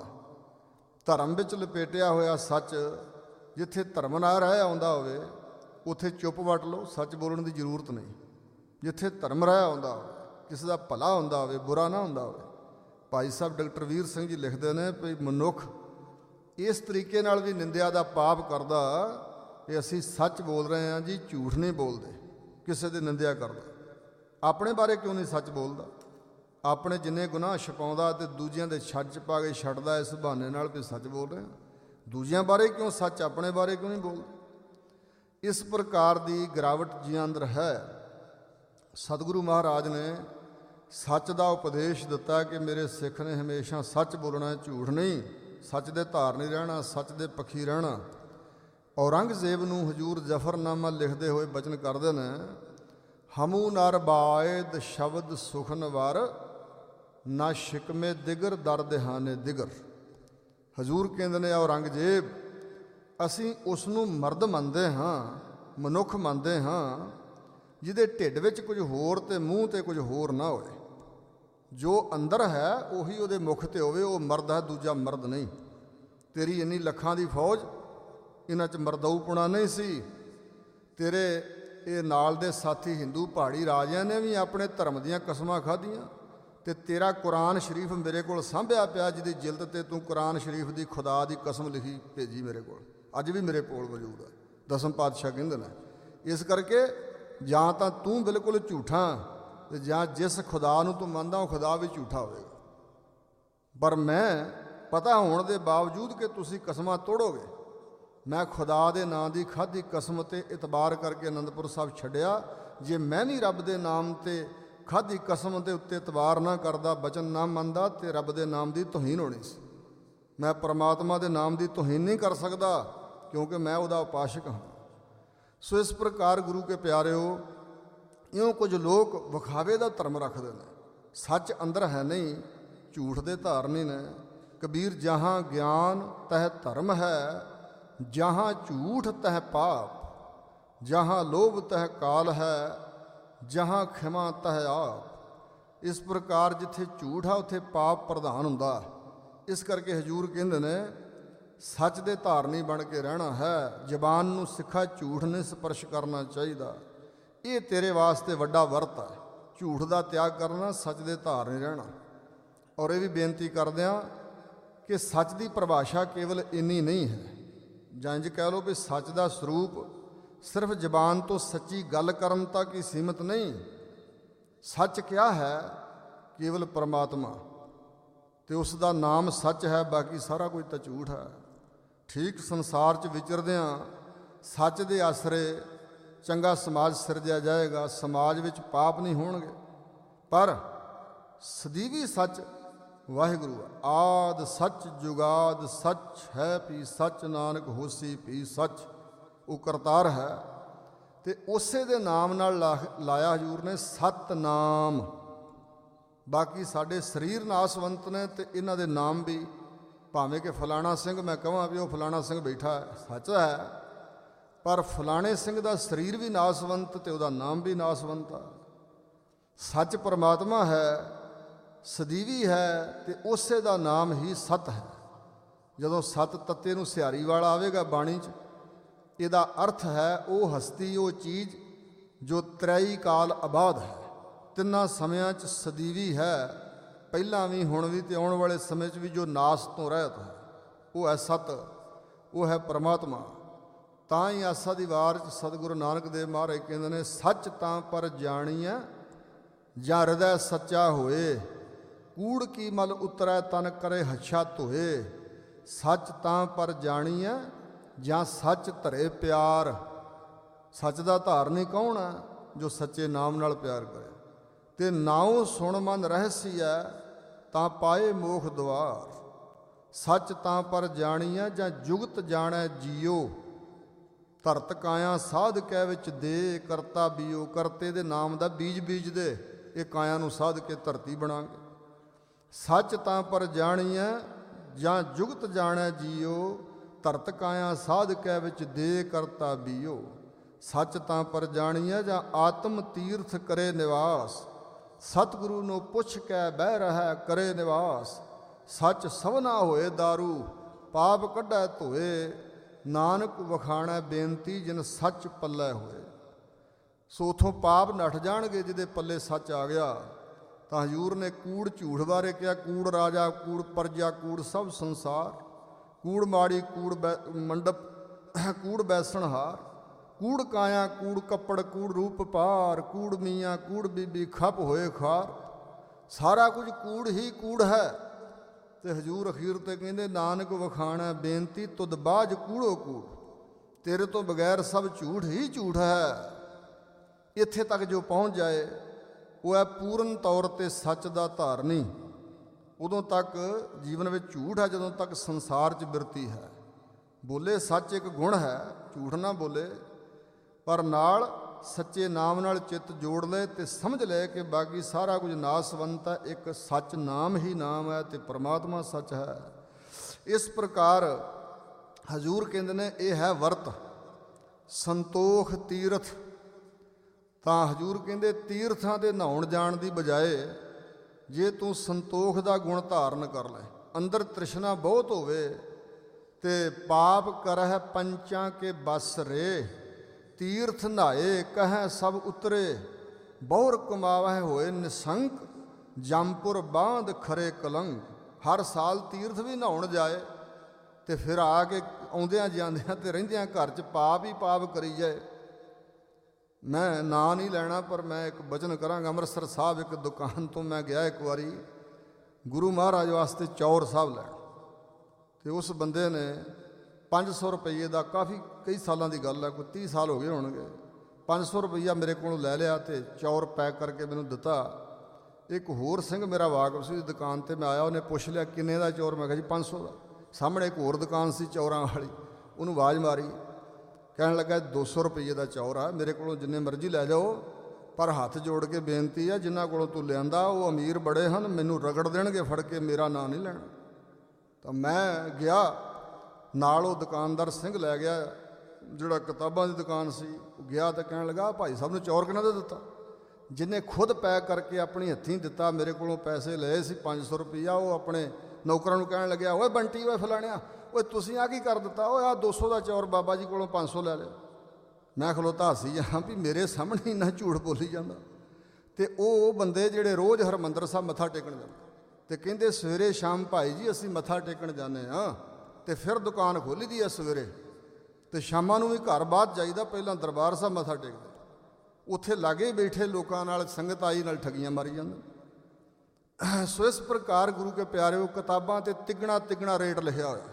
ਧਰਮ ਵਿੱਚ ਲਪੇਟਿਆ ਹੋਇਆ ਸੱਚ, ਜਿੱਥੇ ਧਰਮ ਨਾ ਰਹਿ ਆਉਂਦਾ ਹੋਵੇ ਉੱਥੇ ਚੁੱਪ ਵੱਟ ਲਓ, ਸੱਚ ਬੋਲਣ ਦੀ ਜ਼ਰੂਰਤ ਨਹੀਂ। ਜਿੱਥੇ ਧਰਮ ਰਹਿ ਆਉਂਦਾ ਹੋਵੇ, ਕਿਸੇ ਦਾ ਭਲਾ ਹੁੰਦਾ ਹੋਵੇ, ਬੁਰਾ ਨਾ ਹੁੰਦਾ ਹੋਵੇ। ਭਾਈ ਸਾਹਿਬ ਡਾਕਟਰ ਵੀਰ ਸਿੰਘ ਜੀ ਲਿਖਦੇ ਨੇ ਵੀ ਮਨੁੱਖ ਇਸ ਤਰੀਕੇ ਨਾਲ ਵੀ ਨਿੰਦਿਆ ਦਾ ਪਾਪ ਕਰਦਾ ਕਿ ਅਸੀਂ ਸੱਚ ਬੋਲ ਰਹੇ ਹਾਂ ਜੀ, ਝੂਠ ਨਹੀਂ ਬੋਲਦੇ। ਕਿਸੇ ਦੀ ਨਿੰਦਿਆ ਕਰਦਾ, ਆਪਣੇ ਬਾਰੇ ਕਿਉਂ ਨਹੀਂ ਸੱਚ ਬੋਲਦਾ? ਆਪਣੇ ਜਿੰਨੇ ਗੁਨਾਹ ਛਪਾਉਂਦਾ ਅਤੇ ਦੂਜਿਆਂ ਦੇ ਛੱਡ 'ਚ ਪਾ ਕੇ ਛੱਡਦਾ, ਇਸ ਬਹਾਨੇ ਨਾਲ ਵੀ ਸੱਚ ਬੋਲ ਰਹੇ ਹਾਂ। ਦੂਜਿਆਂ ਬਾਰੇ ਕਿਉਂ ਸੱਚ, ਆਪਣੇ ਬਾਰੇ ਕਿਉਂ ਨਹੀਂ ਬੋਲਦਾ? ਇਸ ਪ੍ਰਕਾਰ ਦੀ ਗਿਰਾਵਟ ਜੀ ਅੰਦਰ ਹੈ। ਸਤਿਗੁਰੂ ਮਹਾਰਾਜ ਨੇ ਸੱਚ ਦਾ ਉਪਦੇਸ਼ ਦਿੱਤਾ ਕਿ ਮੇਰੇ ਸਿੱਖ ਨੇ ਹਮੇਸ਼ਾ ਸੱਚ ਬੋਲਣਾ, ਝੂਠ ਨਹੀਂ। ਸੱਚ ਦੇ ਧਾਰਨੀ ਰਹਿਣਾ, ਸੱਚ ਦੇ ਪੱਖੀ ਰਹਿਣਾ। ਔਰੰਗਜ਼ੇਬ ਨੂੰ ਹਜ਼ੂਰ ਜ਼ਫਰਨਾਮਾ ਲਿਖਦੇ ਹੋਏ ਬਚਨ ਕਰਦੇ ਨੇ, ਹਮੂ ਨਰ ਬਾਇਦ ਸ਼ਬਦ ਸੁਖਨ ਵਰ, ਨਾ ਸ਼ਿਕਮੇ ਦਿਗਰ ਦਰ ਦਿਹਾਨੇ ਦਿਗਰ। ਹਜ਼ੂਰ ਕਹਿੰਦੇ ਨੇ ਔਰੰਗਜ਼ੇਬ, ਅਸੀਂ ਉਸ ਨੂੰ ਮਰਦ ਮੰਨਦੇ ਹਾਂ, ਮਨੁੱਖ ਮੰਨਦੇ ਹਾਂ, ਜਿਹਦੇ ਢਿੱਡ ਵਿੱਚ ਕੁਝ ਹੋਰ ਅਤੇ ਮੂੰਹ 'ਤੇ ਕੁਝ ਹੋਰ ਨਾ ਹੋਵੇ। ਜੋ ਅੰਦਰ ਹੈ ਉਹੀ ਉਹਦੇ ਮੁਖ 'ਤੇ ਹੋਵੇ, ਉਹ ਮਰਦ ਹੈ, ਦੂਜਾ ਮਰਦ ਨਹੀਂ। ਤੇਰੀ ਇੰਨੀ ਲੱਖਾਂ ਦੀ ਫੌਜ, ਇਹਨਾਂ 'ਚ ਮਰਦਾਊਪੁਣਾ ਨਹੀਂ ਸੀ। ਤੇਰੇ ਇਹ ਨਾਲ ਦੇ ਸਾਥੀ ਹਿੰਦੂ ਪਹਾੜੀ ਰਾਜਿਆਂ ਨੇ ਵੀ ਆਪਣੇ ਧਰਮ ਦੀਆਂ ਕਸਮਾਂ ਖਾਧੀਆਂ, ਤੇ ਤੇਰਾ ਕੁਰਾਨ ਸ਼ਰੀਫ ਮੇਰੇ ਕੋਲ ਸਾਂਭਿਆ ਪਿਆ, ਜਿਹਦੀ ਜਿਲਦ ਤੇ ਤੂੰ ਕੁਰਾਨ ਸ਼ਰੀਫ ਦੀ ਖੁਦਾ ਦੀ ਕਸਮ ਲਿਖੀ ਭੇਜੀ ਮੇਰੇ ਕੋਲ, ਅੱਜ ਵੀ ਮੇਰੇ ਕੋਲ ਮੌਜੂਦ ਹੈ। ਦਸਮ ਪਾਤਸ਼ਾਹ ਕਹਿੰਦੇ ਨੇ ਇਸ ਕਰਕੇ ਜਾਂ ਤਾਂ ਤੂੰ ਬਿਲਕੁਲ ਝੂਠਾ ਤੇ ਜਾਂ ਜਿਸ ਖੁਦਾ ਨੂੰ ਤੂੰ ਮੰਨਦਾ ਉਹ ਖੁਦਾ ਵੀ ਝੂਠਾ ਹੋਵੇਗਾ। ਪਰ ਮੈਂ ਪਤਾ ਹੋਣ ਦੇ ਬਾਵਜੂਦ ਕਿ ਤੁਸੀਂ ਕਸਮਾਂ ਤੋੜੋਗੇ, ਮੈਂ ਖੁਦਾ ਦੇ ਨਾਂ ਦੀ ਖਾਧੀ ਕਸਮ ਤੇ ਇਤਬਾਰ ਕਰਕੇ ਅਨੰਦਪੁਰ ਸਾਹਿਬ ਛੱਡਿਆ। ਜੇ ਮੈਂ ਵੀ ਰੱਬ ਦੇ ਨਾਮ ਤੇ ਖਾਧੀ ਕਸਮ ਦੇ ਉੱਤੇ ਇਤਬਾਰ ਨਾ ਕਰਦਾ, ਬਚਨ ਨਾ ਮੰਨਦਾ, ਤੇ ਰੱਬ ਦੇ ਨਾਮ ਦੀ ਤੋਹੀਨ ਹੋਣੀ ਸੀ। ਮੈਂ ਪਰਮਾਤਮਾ ਦੇ ਨਾਮ ਦੀ ਤੋਹੀਨ ਨਹੀਂ ਕਰ ਸਕਦਾ ਕਿਉਂਕਿ ਮੈਂ ਉਹਦਾ ਉਪਾਸ਼ਕ ਹਾਂ। ਸੋ ਇਸ ਪ੍ਰਕਾਰ ਗੁਰੂ ਕੇ ਪਿਆਰਿਓ, ਇਉਂ ਕੁਝ ਲੋਕ ਵਿਖਾਵੇ ਦਾ ਧਰਮ ਰੱਖਦੇ ਨੇ, ਸੱਚ ਅੰਦਰ ਹੈ ਨਹੀਂ, ਝੂਠ ਦੇ ਧਾਰਨੀ ਨੇ। ਕਬੀਰ ਜਹਾਂ ਗਿਆਨ ਤਹ ਧਰਮ ਹੈ, ਜਹਾਂ ਝੂਠ ਤਹ ਪਾਪ, ਜਹਾਂ ਲੋਭ ਤਹ ਕਾਲ ਹੈ, ਜਹਾਂ ਖਿਮਾ ਤਹ ਆਪ। ਇਸ ਪ੍ਰਕਾਰ ਜਿੱਥੇ ਝੂਠ ਆ ਉੱਥੇ ਪਾਪ ਪ੍ਰਧਾਨ ਹੁੰਦਾ। ਇਸ ਕਰਕੇ ਹਜ਼ੂਰ ਕਹਿੰਦੇ ਨੇ ਸੱਚ ਦੇ ਧਾਰਨੀ ਬਣ ਕੇ ਰਹਿਣਾ ਹੈ। ਜ਼ਬਾਨ ਨੂੰ ਸਿੱਖਾ ਝੂਠ ਨੇ ਸਪਰਸ਼ ਕਰਨਾ ਚਾਹੀਦਾ। ਇਹ ਤੇਰੇ ਵਾਸਤੇ ਵੱਡਾ ਵਰਤ ਹੈ, ਝੂਠ ਦਾ ਤਿਆਗ ਕਰਨਾ, ਸੱਚ ਦੇ ਧਾਰਨੀ ਰਹਿਣਾ। ਔਰ ਇਹ ਵੀ ਬੇਨਤੀ ਕਰਦੇ ਹਾਂ ਕਿ ਸੱਚ ਦੀ ਪਰਿਭਾਸ਼ਾ ਕੇਵਲ ਇੰਨੀ ਨਹੀਂ ਹੈ, ਜਾਂ ਇੰਝ ਕਹਿ ਲਓ ਵੀ ਸੱਚ ਦਾ ਸਰੂਪ ਸਿਰਫ ਜ਼ਬਾਨ ਤੋਂ ਸੱਚੀ ਗੱਲ ਕਰਨ ਤੱਕ ਹੀ ਸੀਮਿਤ ਨਹੀਂ। ਸੱਚ ਕਿਆ ਹੈ? ਕੇਵਲ ਪਰਮਾਤਮਾ, ਤੇ ਉਸ ਦਾ ਨਾਮ ਸੱਚ ਹੈ, ਬਾਕੀ ਸਾਰਾ ਕੁਝ ਤਾਂ ਝੂਠ ਹੈ। ਠੀਕ ਸੰਸਾਰ 'ਚ ਵਿਚਰਦਿਆਂ ਸੱਚ ਦੇ ਆਸਰੇ ਚੰਗਾ ਸਮਾਜ ਸਿਰਜਿਆ ਜਾਏਗਾ, ਸਮਾਜ ਵਿੱਚ ਪਾਪ ਨਹੀਂ ਹੋਣਗੇ। ਪਰ ਸਦੀਵੀ ਸੱਚ ਵਾਹਿਗੁਰੂ ਆ। ਆਦ ਸੱਚ ਜੁਗਾਦ ਸੱਚ ਹੈ ਪੀ ਸੱਚ, ਨਾਨਕ ਹੋਸੀ ਪੀ ਸੱਚ। ਉਹ ਕਰਤਾਰ ਹੈ ਤੇ ਉਸੇ ਦੇ ਨਾਮ ਨਾਲ ਲਾਇਆ ਹਜ਼ੂਰ ਨੇ ਸਤਨਾਮ। ਬਾਕੀ ਸਾਡੇ ਸਰੀਰ ਨਾਸਵੰਤ ਨੇ ਤੇ ਇਹਨਾਂ ਦੇ ਨਾਮ ਵੀ, ਭਾਵੇਂ ਕਿ ਫਲਾਣਾ ਸਿੰਘ ਮੈਂ ਕਹਾਂ ਵੀ ਉਹ ਫਲਾਣਾ ਸਿੰਘ ਬੈਠਾ ਹੈ, ਸੱਚ ਹੈ, ਪਰ ਫਲਾਣੇ ਸਿੰਘ ਦਾ ਸਰੀਰ ਵੀ ਨਾਸਵੰਤ ਤੇ ਉਹਦਾ ਨਾਮ ਵੀ ਨਾਸਵੰਤ ਆ। ਸੱਚ ਪਰਮਾਤਮਾ ਹੈ, ਸਦੀਵੀ ਹੈ ਤੇ ਉਸੇ ਦਾ ਨਾਮ ਹੀ ਸਤ ਹੈ। ਜਦੋਂ ਸਤ ਤੱਤੇ ਨੂੰ ਸਿਹਾਰੀ ਵਾਲਾ ਆਵੇਗਾ ਬਾਣੀ 'ਚ, ਇਹਦਾ ਅਰਥ ਹੈ ਉਹ ਹਸਤੀ, ਉਹ ਚੀਜ਼ ਜੋ ਤ੍ਰੈਈ ਕਾਲ ਆਬਾਦ ਹੈ, ਤਿੰਨਾਂ ਸਮਿਆਂ 'ਚ ਸਦੀਵੀ ਹੈ, ਪਹਿਲਾਂ ਵੀ ਹੁਣ ਵੀ ਤੇ ਆਉਣ ਵਾਲੇ ਸਮੇਂ 'ਚ ਵੀ, ਜੋ ਨਾਸ ਤੋਂ ਰਹਿਤ ਹੈ। ਉਹ ਹੈ ਸਤ, ਉਹ ਹੈ ਪਰਮਾਤਮਾ। ਤਾਂ ਹੀ ਆਸਾ ਦੀ ਵਾਰ 'ਚ ਸਤਿਗੁਰੂ ਨਾਨਕ ਦੇਵ ਮਹਾਰਾਜ ਕਹਿੰਦੇ ਨੇ, ਸੱਚ ਤਾਂ ਪਰ ਜਾਣੀਐ ਜਾਂ ਹਿਰਦੈ ਸੱਚਾ ਹੋਏ, ਕੂੜ ਕੀ ਮਲ ਉਤਰੈ ਤਨ ਕਰੇ ਹੱਛਾ ਧੋਏ। ਸੱਚ ਤਾਂ ਪਰ ਜਾਣੀਐ ਜਾਂ ਸੱਚ ਧਰੇ ਪਿਆਰ। ਸੱਚ ਦਾ ਧਾਰਨੀ ਕੌਣ ਹੈ? ਜੋ ਸੱਚੇ ਨਾਮ ਨਾਲ ਪਿਆਰ ਕਰੇ। ਤੇ ਨਾਉ ਸੁਣ ਮਨ ਰਹਸੀਐ ਤਾਂ ਪਾਏ ਮੋਖ ਦੁਆਰ। ਸੱਚ ਤਾਂ ਪਰ ਜਾਣੀਐ ਜਾਂ ਜੁਗਤ ਜਾਣੈ ਜੀਓ, ਧਰਤ ਕਾਇਆ ਸਾਧ ਕੈ ਵਿੱਚ ਦੇ ਕਰਤਾ ਬੀਓ। ਕਰਤੇ ਦੇ ਨਾਮ ਦਾ ਬੀਜ ਬੀਜਦੇ, ਇਹ ਕਾਇਆ ਨੂੰ ਸਾਧ ਕੇ ਧਰਤੀ ਬਣਾਂਗੇ। ਸੱਚ ਤਾਂ ਪਰ ਜਾਣੀਐ ਜਾਂ ਜੁਗਤ ਜਾਣੈ ਜੀਓ, ਧਰਤ ਕਾਇਆ ਸਾਧ ਕੈ ਵਿੱਚ ਦੇ ਕਰਤਾ ਬੀਓ। ਸੱਚ ਤਾਂ ਪਰ ਜਾਣੀਐ ਜਾਂ ਆਤਮ ਤੀਰਥ ਕਰੇ ਨਿਵਾਸ, ਸਤਿਗੁਰੂ ਨੂੰ ਪੁੱਛ ਕੇ ਬਹਿ ਰਹਿ ਕਰੇ ਨਿਵਾਸ। ਸੱਚ ਸਭਨਾ ਹੋਏ ਦਾਰੂ, ਪਾਪ ਕੱਢੈ ਧੋਏ, ਨਾਨਕ ਵਖਾਣੈ ਬੇਨਤੀ ਜਿਨ ਸੱਚ ਪੱਲੇ ਹੋਏ। ਸੋ ਉਥੋਂ ਪਾਪ ਨੱਠ ਜਾਣਗੇ ਜਿਹਦੇ ਪੱਲੇ ਸੱਚ ਆ ਗਿਆ। ਤਾਂ ਹਜ਼ੂਰ ਨੇ ਕੂੜ ਝੂਠ ਬਾਰੇ ਕਿਹਾ, ਕੂੜ ਰਾਜਾ, ਕੂੜ ਪਰਜਾ, ਕੂੜ ਸਭ ਸੰਸਾਰ, ਕੂੜ ਮਾੜੀ, ਕੂੜ ਮੰਡਪ, ਕੂੜ ਬੈਸਣਹਾਰ, ਕੂੜ ਕਾਇਆ, ਕੂੜ ਕੱਪੜ, ਕੂੜ ਰੂਪ ਪਾਰ, ਕੂੜ ਮੀਆਂ, ਕੂੜ ਬੀਬੀ, ਖੱਪ ਹੋਏ ਖਾਰ। ਸਾਰਾ ਕੁਝ ਕੂੜ ਹੀ ਕੂੜ ਹੈ। ਤੇ ਹਜ਼ੂਰ ਅਖੀਰ ਤੇ ਕਹਿੰਦੇ, ਨਾਨਕ ਵਖਾਣੈ ਬੇਨਤੀ ਤੁਧ ਬਾਝ ਕੂੜੋ ਕੂੜ। ਤੇਰੇ ਤੋਂ ਬਗੈਰ ਸਭ ਝੂਠ ਹੀ ਝੂਠ ਹੈ। ਇੱਥੇ ਤੱਕ ਜੋ ਪਹੁੰਚ ਜਾਏ ਉਹ ਹੈ ਪੂਰਨ ਤੌਰ 'ਤੇ ਸੱਚ ਦਾ ਧਾਰਨੀ। ਉਦੋਂ ਤੱਕ ਜੀਵਨ ਵਿੱਚ ਝੂਠ ਹੈ ਜਦੋਂ ਤੱਕ ਸੰਸਾਰ 'ਚ ਬਿਰਤੀ ਹੈ। ਬੋਲੇ ਸੱਚ ਇੱਕ ਗੁਣ ਹੈ, ਝੂਠ ਨਾ ਬੋਲੇ, ਪਰ ਨਾਲ ਸੱਚੇ ਨਾਮ ਨਾਲ ਚਿੱਤ ਜੋੜ ਲੈ ਤੇ ਸਮਝ ਲੈ ਕਿ ਬਾਕੀ ਸਾਰਾ ਕੁਝ ਨਾਸਵੰਤ ਹੈ। ਇੱਕ ਸੱਚ ਨਾਮ ਹੀ ਨਾਮ ਹੈ ਤੇ ਪਰਮਾਤਮਾ ਸੱਚ ਹੈ। ਇਸ ਪ੍ਰਕਾਰ ਹਜ਼ੂਰ ਕਹਿੰਦੇ ਨੇ ਇਹ ਹੈ ਵਰਤ ਸੰਤੋਖ ਤੀਰਥ। ਤਾਂ ਹਜ਼ੂਰ ਕਹਿੰਦੇ ਤੀਰਥਾਂ ਦੇ ਨਹਾਉਣ ਜਾਣ ਦੀ ਬਜਾਏ ਜੇ ਤੂੰ ਸੰਤੋਖ ਦਾ ਗੁਣ ਧਾਰਨ ਕਰ ਲੈ, ਅੰਦਰ ਤ੍ਰਿਸ਼ਨਾ ਬਹੁਤ ਹੋਵੇ ਤੇ ਪਾਪ ਕਰਹਿ ਪੰਚਾਂ ਕੇ ਬਸ ਰੇ, ਤੀਰਥ ਨਹਾਏ ਕਹੈ ਸਭ ਉਤਰੇ, ਬਹੁਰ ਕਮਾਵਹਿ ਹੋਏ ਨਿਸੰਕ, ਜੰਮਪੁਰ ਬਾਂਧ ਖਰੇ ਕਲੰਗ। ਹਰ ਸਾਲ ਤੀਰਥ ਵੀ ਨਹਾਉਣ ਜਾਏ ਤੇ ਫਿਰ ਆ ਕੇ ਆਉਂਦਿਆਂ ਜਾਂਦਿਆਂ ਤੇ ਰਹਿੰਦਿਆਂ ਘਰ 'ਚ ਪਾਪ ਹੀ ਪਾਪ ਕਰੀ ਜਾਏ। ਮੈਂ ਨਾਂ ਨਹੀਂ ਲੈਣਾ, ਪਰ ਮੈਂ ਇੱਕ ਬਚਨ ਕਰਾਂਗਾ। ਅੰਮ੍ਰਿਤਸਰ ਸਾਹਿਬ ਇੱਕ ਦੁਕਾਨ ਤੋਂ ਮੈਂ ਗਿਆ ਇੱਕ ਵਾਰੀ ਗੁਰੂ ਮਹਾਰਾਜ ਵਾਸਤੇ ਚੌਰ ਸਾਹਿਬ ਲੈਣ, ਅਤੇ ਉਸ ਬੰਦੇ ਨੇ 500 ਰੁਪਈਏ ਦਾ, ਕਾਫੀ ਕਈ ਸਾਲਾਂ ਦੀ ਗੱਲ ਹੈ, ਕੋਈ 30 ਸਾਲ ਹੋ ਗਏ ਹੋਣਗੇ, 500 ਰੁਪਈਆ ਮੇਰੇ ਕੋਲੋਂ ਲੈ ਲਿਆ ਅਤੇ ਚੌਰ ਪੈਕ ਕਰਕੇ ਮੈਨੂੰ ਦਿੱਤਾ। ਇੱਕ ਹੋਰ ਸਿੰਘ ਮੇਰਾ ਵਾਕਫ ਸੀ, ਦੁਕਾਨ 'ਤੇ ਮੈਂ ਆਇਆ, ਉਹਨੇ ਪੁੱਛ ਲਿਆ ਕਿੰਨੇ ਦਾ ਚੌਰ? ਮੈਂ ਕਿਹਾ ਜੀ 500 ਦਾ। ਸਾਹਮਣੇ ਇੱਕ ਹੋਰ ਦੁਕਾਨ ਸੀ ਚੌਰਾਂ ਵਾਲੀ, ਉਹਨੂੰ ਆਵਾਜ਼ ਮਾਰੀ, ਕਹਿਣ ਲੱਗਾ 200 ਰੁਪਈਏ ਦਾ ਚੌਰ ਆ, ਮੇਰੇ ਕੋਲੋਂ ਜਿੰਨੇ ਮਰਜ਼ੀ ਲੈ ਜਾਓ, ਪਰ ਹੱਥ ਜੋੜ ਕੇ ਬੇਨਤੀ ਆ, ਜਿਨ੍ਹਾਂ ਕੋਲੋਂ ਤੂੰ ਲਿਆਂਦਾ ਉਹ ਅਮੀਰ ਬੜੇ ਹਨ, ਮੈਨੂੰ ਰਗੜ ਦੇਣਗੇ ਫੜ ਕੇ, ਮੇਰਾ ਨਾਂ ਨਹੀਂ ਲੈਣਾ। ਤਾਂ ਮੈਂ ਗਿਆ ਨਾਲ, ਉਹ ਦੁਕਾਨਦਾਰ ਸਿੰਘ ਲੈ ਗਿਆ ਜਿਹੜਾ ਕਿਤਾਬਾਂ ਦੀ ਦੁਕਾਨ ਸੀ, ਉਹ ਗਿਆ ਤਾਂ ਕਹਿਣ ਲੱਗਾ ਭਾਈ ਸਾਹਿਬ ਨੂੰ ਚੌਰ ਕਿਹਨਾਂ ਦਾ ਦਿੱਤਾ? ਜਿਹਨੇ ਖੁਦ ਪੈਕ ਕਰਕੇ ਆਪਣੀ ਹੱਥੀਂ ਦਿੱਤਾ, ਮੇਰੇ ਕੋਲੋਂ ਪੈਸੇ ਲਏ ਸੀ 500 ਰੁਪਈਆ। ਉਹ ਆਪਣੇ ਨੌਕਰਾਂ ਨੂੰ ਕਹਿਣ ਲੱਗਿਆ, ਓਏ ਬੰਟੀ, ਓਏ ਫਲਾਣਿਆ, ਓਏ ਤੁਸੀਂ ਆ ਕੀ ਕਰ ਦਿੱਤਾ? ਓਏ ਆ 200 ਦਾ ਚੌਰ ਬਾਬਾ ਜੀ ਕੋਲੋਂ 500 ਲੈ ਲਿਆ। ਮੈਂ ਖਲੋਤਾ ਹੱਸੀ ਜਾਂ ਵੀ ਮੇਰੇ ਸਾਹਮਣੇ ਇੰਨਾ ਝੂਠ ਬੋਲੀ ਜਾਂਦਾ। ਅਤੇ ਉਹ ਬੰਦੇ ਜਿਹੜੇ ਰੋਜ਼ ਹਰਿਮੰਦਰ ਸਾਹਿਬ ਮੱਥਾ ਟੇਕਣ ਜਾਂਦੇ ਅਤੇ ਕਹਿੰਦੇ ਸਵੇਰੇ ਸ਼ਾਮ ਭਾਈ ਜੀ ਅਸੀਂ ਮੱਥਾ ਟੇਕਣ ਜਾਂਦੇ ਹਾਂ, ਅਤੇ ਫਿਰ ਦੁਕਾਨ ਖੋਲ੍ਹੀ ਦੀ ਆ ਸਵੇਰੇ, ਅਤੇ ਸ਼ਾਮਾਂ ਨੂੰ ਵੀ ਘਰ ਬਾਅਦ ਜਾਈਦਾ, ਪਹਿਲਾਂ ਦਰਬਾਰ ਸਾਹਿਬ ਮੱਥਾ ਟੇਕਦੇ, ਉੱਥੇ ਲਾਗੇ ਬੈਠੇ ਲੋਕਾਂ ਨਾਲ, ਸੰਗਤ ਆਈ ਨਾਲ ਠੱਗੀਆਂ ਮਾਰੀ ਜਾਂਦੇ। ਸੋ ਇਸ ਪ੍ਰਕਾਰ ਗੁਰੂ ਕੇ ਪਿਆਰਿਓ, ਕਿਤਾਬਾਂ 'ਤੇ ਤਿੱਗਣਾ ਤਿੱਗਣਾ ਰੇਟ ਲਿਖਿਆ ਹੋਇਆ।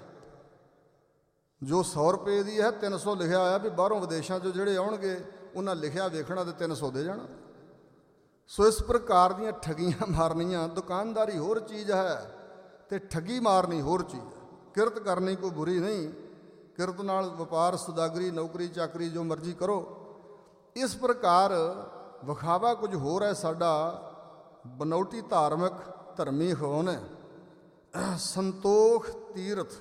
ਜੋ 100 ਰੁਪਏ ਦੀ ਹੈ 300 ਲਿਖਿਆ ਹੋਇਆ, ਵੀ ਬਾਹਰੋਂ ਵਿਦੇਸ਼ਾਂ 'ਚੋਂ ਜਿਹੜੇ ਆਉਣਗੇ ਉਹਨਾਂ ਲਿਖਿਆ ਵੇਖਣਾ ਅਤੇ 300 ਦੇ ਜਾਣਾ। ਸੋ ਇਸ ਪ੍ਰਕਾਰ ਦੀਆਂ ਠੱਗੀਆਂ ਮਾਰਨੀਆਂ, ਦੁਕਾਨਦਾਰੀ ਹੋਰ ਚੀਜ਼ ਹੈ ਅਤੇ ਠੱਗੀ ਮਾਰਨੀ ਹੋਰ ਚੀਜ਼ ਹੈ। ਕਿਰਤ ਕਰਨੀ ਕੋਈ ਬੁਰੀ ਨਹੀਂ, ਕਿਰਤ ਨਾਲ ਵਪਾਰ, ਸੁਦਾਗਰੀ, ਨੌਕਰੀ ਚਾਕਰੀ ਜੋ ਮਰਜ਼ੀ ਕਰੋ। ਇਸ ਪ੍ਰਕਾਰ ਵਿਖਾਵਾ ਕੁਝ ਹੋਰ ਹੈ ਸਾਡਾ, ਬਨੌਟੀ ਧਾਰਮਿਕ ਧਰਮੀ ਹੋਣ ਹੈ। ਸੰਤੋਖ ਤੀਰਥ।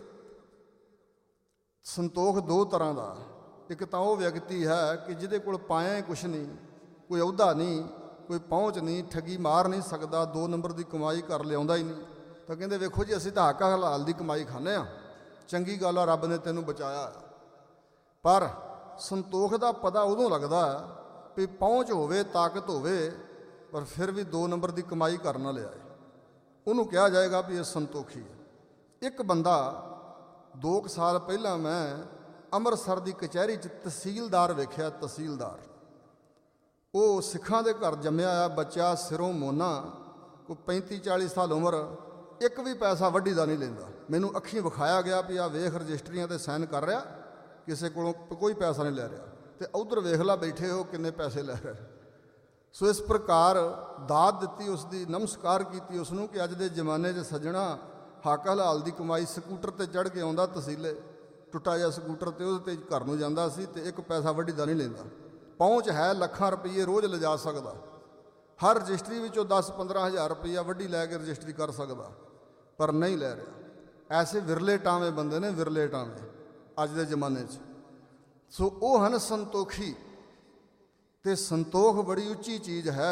ਸੰਤੋਖ ਦੋ ਤਰ੍ਹਾਂ ਦਾ, ਇੱਕ ਤਾਂ ਉਹ ਵਿਅਕਤੀ ਹੈ ਕਿ ਜਿਹਦੇ ਕੋਲ ਪਾਇਆ ਕੁਛ ਨਹੀਂ, ਕੋਈ ਅਹੁਦਾ ਨਹੀਂ, ਕੋਈ ਪਹੁੰਚ ਨਹੀਂ, ਠੱਗੀ ਮਾਰ ਨਹੀਂ ਸਕਦਾ, 2 ਨੰਬਰ ਦੀ ਕਮਾਈ ਕਰ ਲਿਆਉਂਦਾ ਹੀ ਨਹੀਂ, ਤਾਂ ਕਹਿੰਦੇ ਵੇਖੋ ਜੀ ਅਸੀਂ ਤਾਂ ਹੱਕ ਹਲਾਲ ਦੀ ਕਮਾਈ ਖਾਂਦੇ ਹਾਂ, ਚੰਗੀ ਗੱਲ ਆ, ਰੱਬ ਨੇ ਤੈਨੂੰ ਬਚਾਇਆ। ਪਰ ਸੰਤੋਖ ਦਾ ਪਤਾ ਉਦੋਂ ਲੱਗਦਾ ਵੀ ਪਹੁੰਚ ਹੋਵੇ, ਤਾਕਤ ਹੋਵੇ, ਪਰ ਫਿਰ ਵੀ 2 ਨੰਬਰ ਦੀ ਕਮਾਈ ਕਰ ਨਾ ਲਿਆਏ, ਉਹਨੂੰ ਕਿਹਾ ਜਾਏਗਾ ਵੀ ਇਹ ਸੰਤੋਖੀ ਹੈ। ਇੱਕ ਬੰਦਾ 2 ਸਾਲ ਪਹਿਲਾਂ ਮੈਂ ਅੰਮ੍ਰਿਤਸਰ ਦੀ ਕਚਹਿਰੀ 'ਚ ਤਹਿਸੀਲਦਾਰ ਵੇਖਿਆ। ਤਹਿਸੀਲਦਾਰ ਉਹ ਸਿੱਖਾਂ ਦੇ ਘਰ ਜੰਮਿਆ ਆ ਬੱਚਾ, ਸਿਰੋਂ ਮੋਨਾ, ਕੋਈ 35-40 ਸਾਲ ਉਮਰ, ਇੱਕ ਵੀ ਪੈਸਾ ਵੱਢੀ ਦਾ ਨਹੀਂ ਲੈਂਦਾ। ਮੈਨੂੰ ਅੱਖੀਂ ਵਿਖਾਇਆ ਗਿਆ ਵੀ ਆਹ ਵੇਖ ਰਜਿਸਟਰੀਆਂ 'ਤੇ ਸਾਈਨ ਕਰ ਰਿਹਾ, ਕਿਸੇ ਕੋਲੋਂ ਕੋਈ ਪੈਸਾ ਨਹੀਂ ਲੈ ਰਿਹਾ, ਅਤੇ ਉੱਧਰ ਵੇਖ ਲਾ ਬੈਠੇ ਹੋ ਕਿੰਨੇ ਪੈਸੇ ਲੈ ਰਹੇ। ਸੋ ਇਸ ਪ੍ਰਕਾਰ ਦਾਤ ਦਿੱਤੀ, ਉਸ ਦੀ ਨਮਸਕਾਰ ਕੀਤੀ ਉਸ ਨੂੰ ਕਿ ਅੱਜ ਦੇ ਜ਼ਮਾਨੇ 'ਚ ਸੱਜਣਾ ਹੱਕ ਹਲਾਲ ਦੀ ਕਮਾਈ। ਸਕੂਟਰ 'ਤੇ ਚੜ੍ਹ ਕੇ ਆਉਂਦਾ ਤਸੀਲੇ, ਟੁੱਟਾ ਜਿਹਾ ਸਕੂਟਰ, ਅਤੇ ਉਹਦੇ 'ਤੇ ਘਰ ਨੂੰ ਜਾਂਦਾ ਸੀ, ਅਤੇ ਇੱਕ ਪੈਸਾ ਵੱਢੀ ਦਾ ਨਹੀਂ ਲੈਂਦਾ। ਪਹੁੰਚ ਹੈ, ਲੱਖਾਂ ਰੁਪਈਏ ਰੋਜ਼ ਲਿਜਾ ਸਕਦਾ, ਹਰ ਰਜਿਸਟਰੀ ਵਿੱਚੋਂ 10-15 ਹਜ਼ਾਰ ਰੁਪਈਆ ਵੱਢੀ ਲੈ ਕੇ ਰਜਿਸਟਰੀ ਕਰ ਸਕਦਾ, ਪਰ ਨਹੀਂ ਲੈ ਰਿਹਾ। ਐਸੇ ਵਿਰਲੇ ਟਾਵੇਂ ਬੰਦੇ ਨੇ, ਵਿਰਲੇ ਟਾਵੇਂ ਅੱਜ ਦੇ ਜ਼ਮਾਨੇ 'ਚ। ਸੋ ਉਹ ਹਨ ਸੰਤੋਖੀ, ਅਤੇ ਸੰਤੋਖ ਬੜੀ ਉੱਚੀ ਚੀਜ਼ ਹੈ।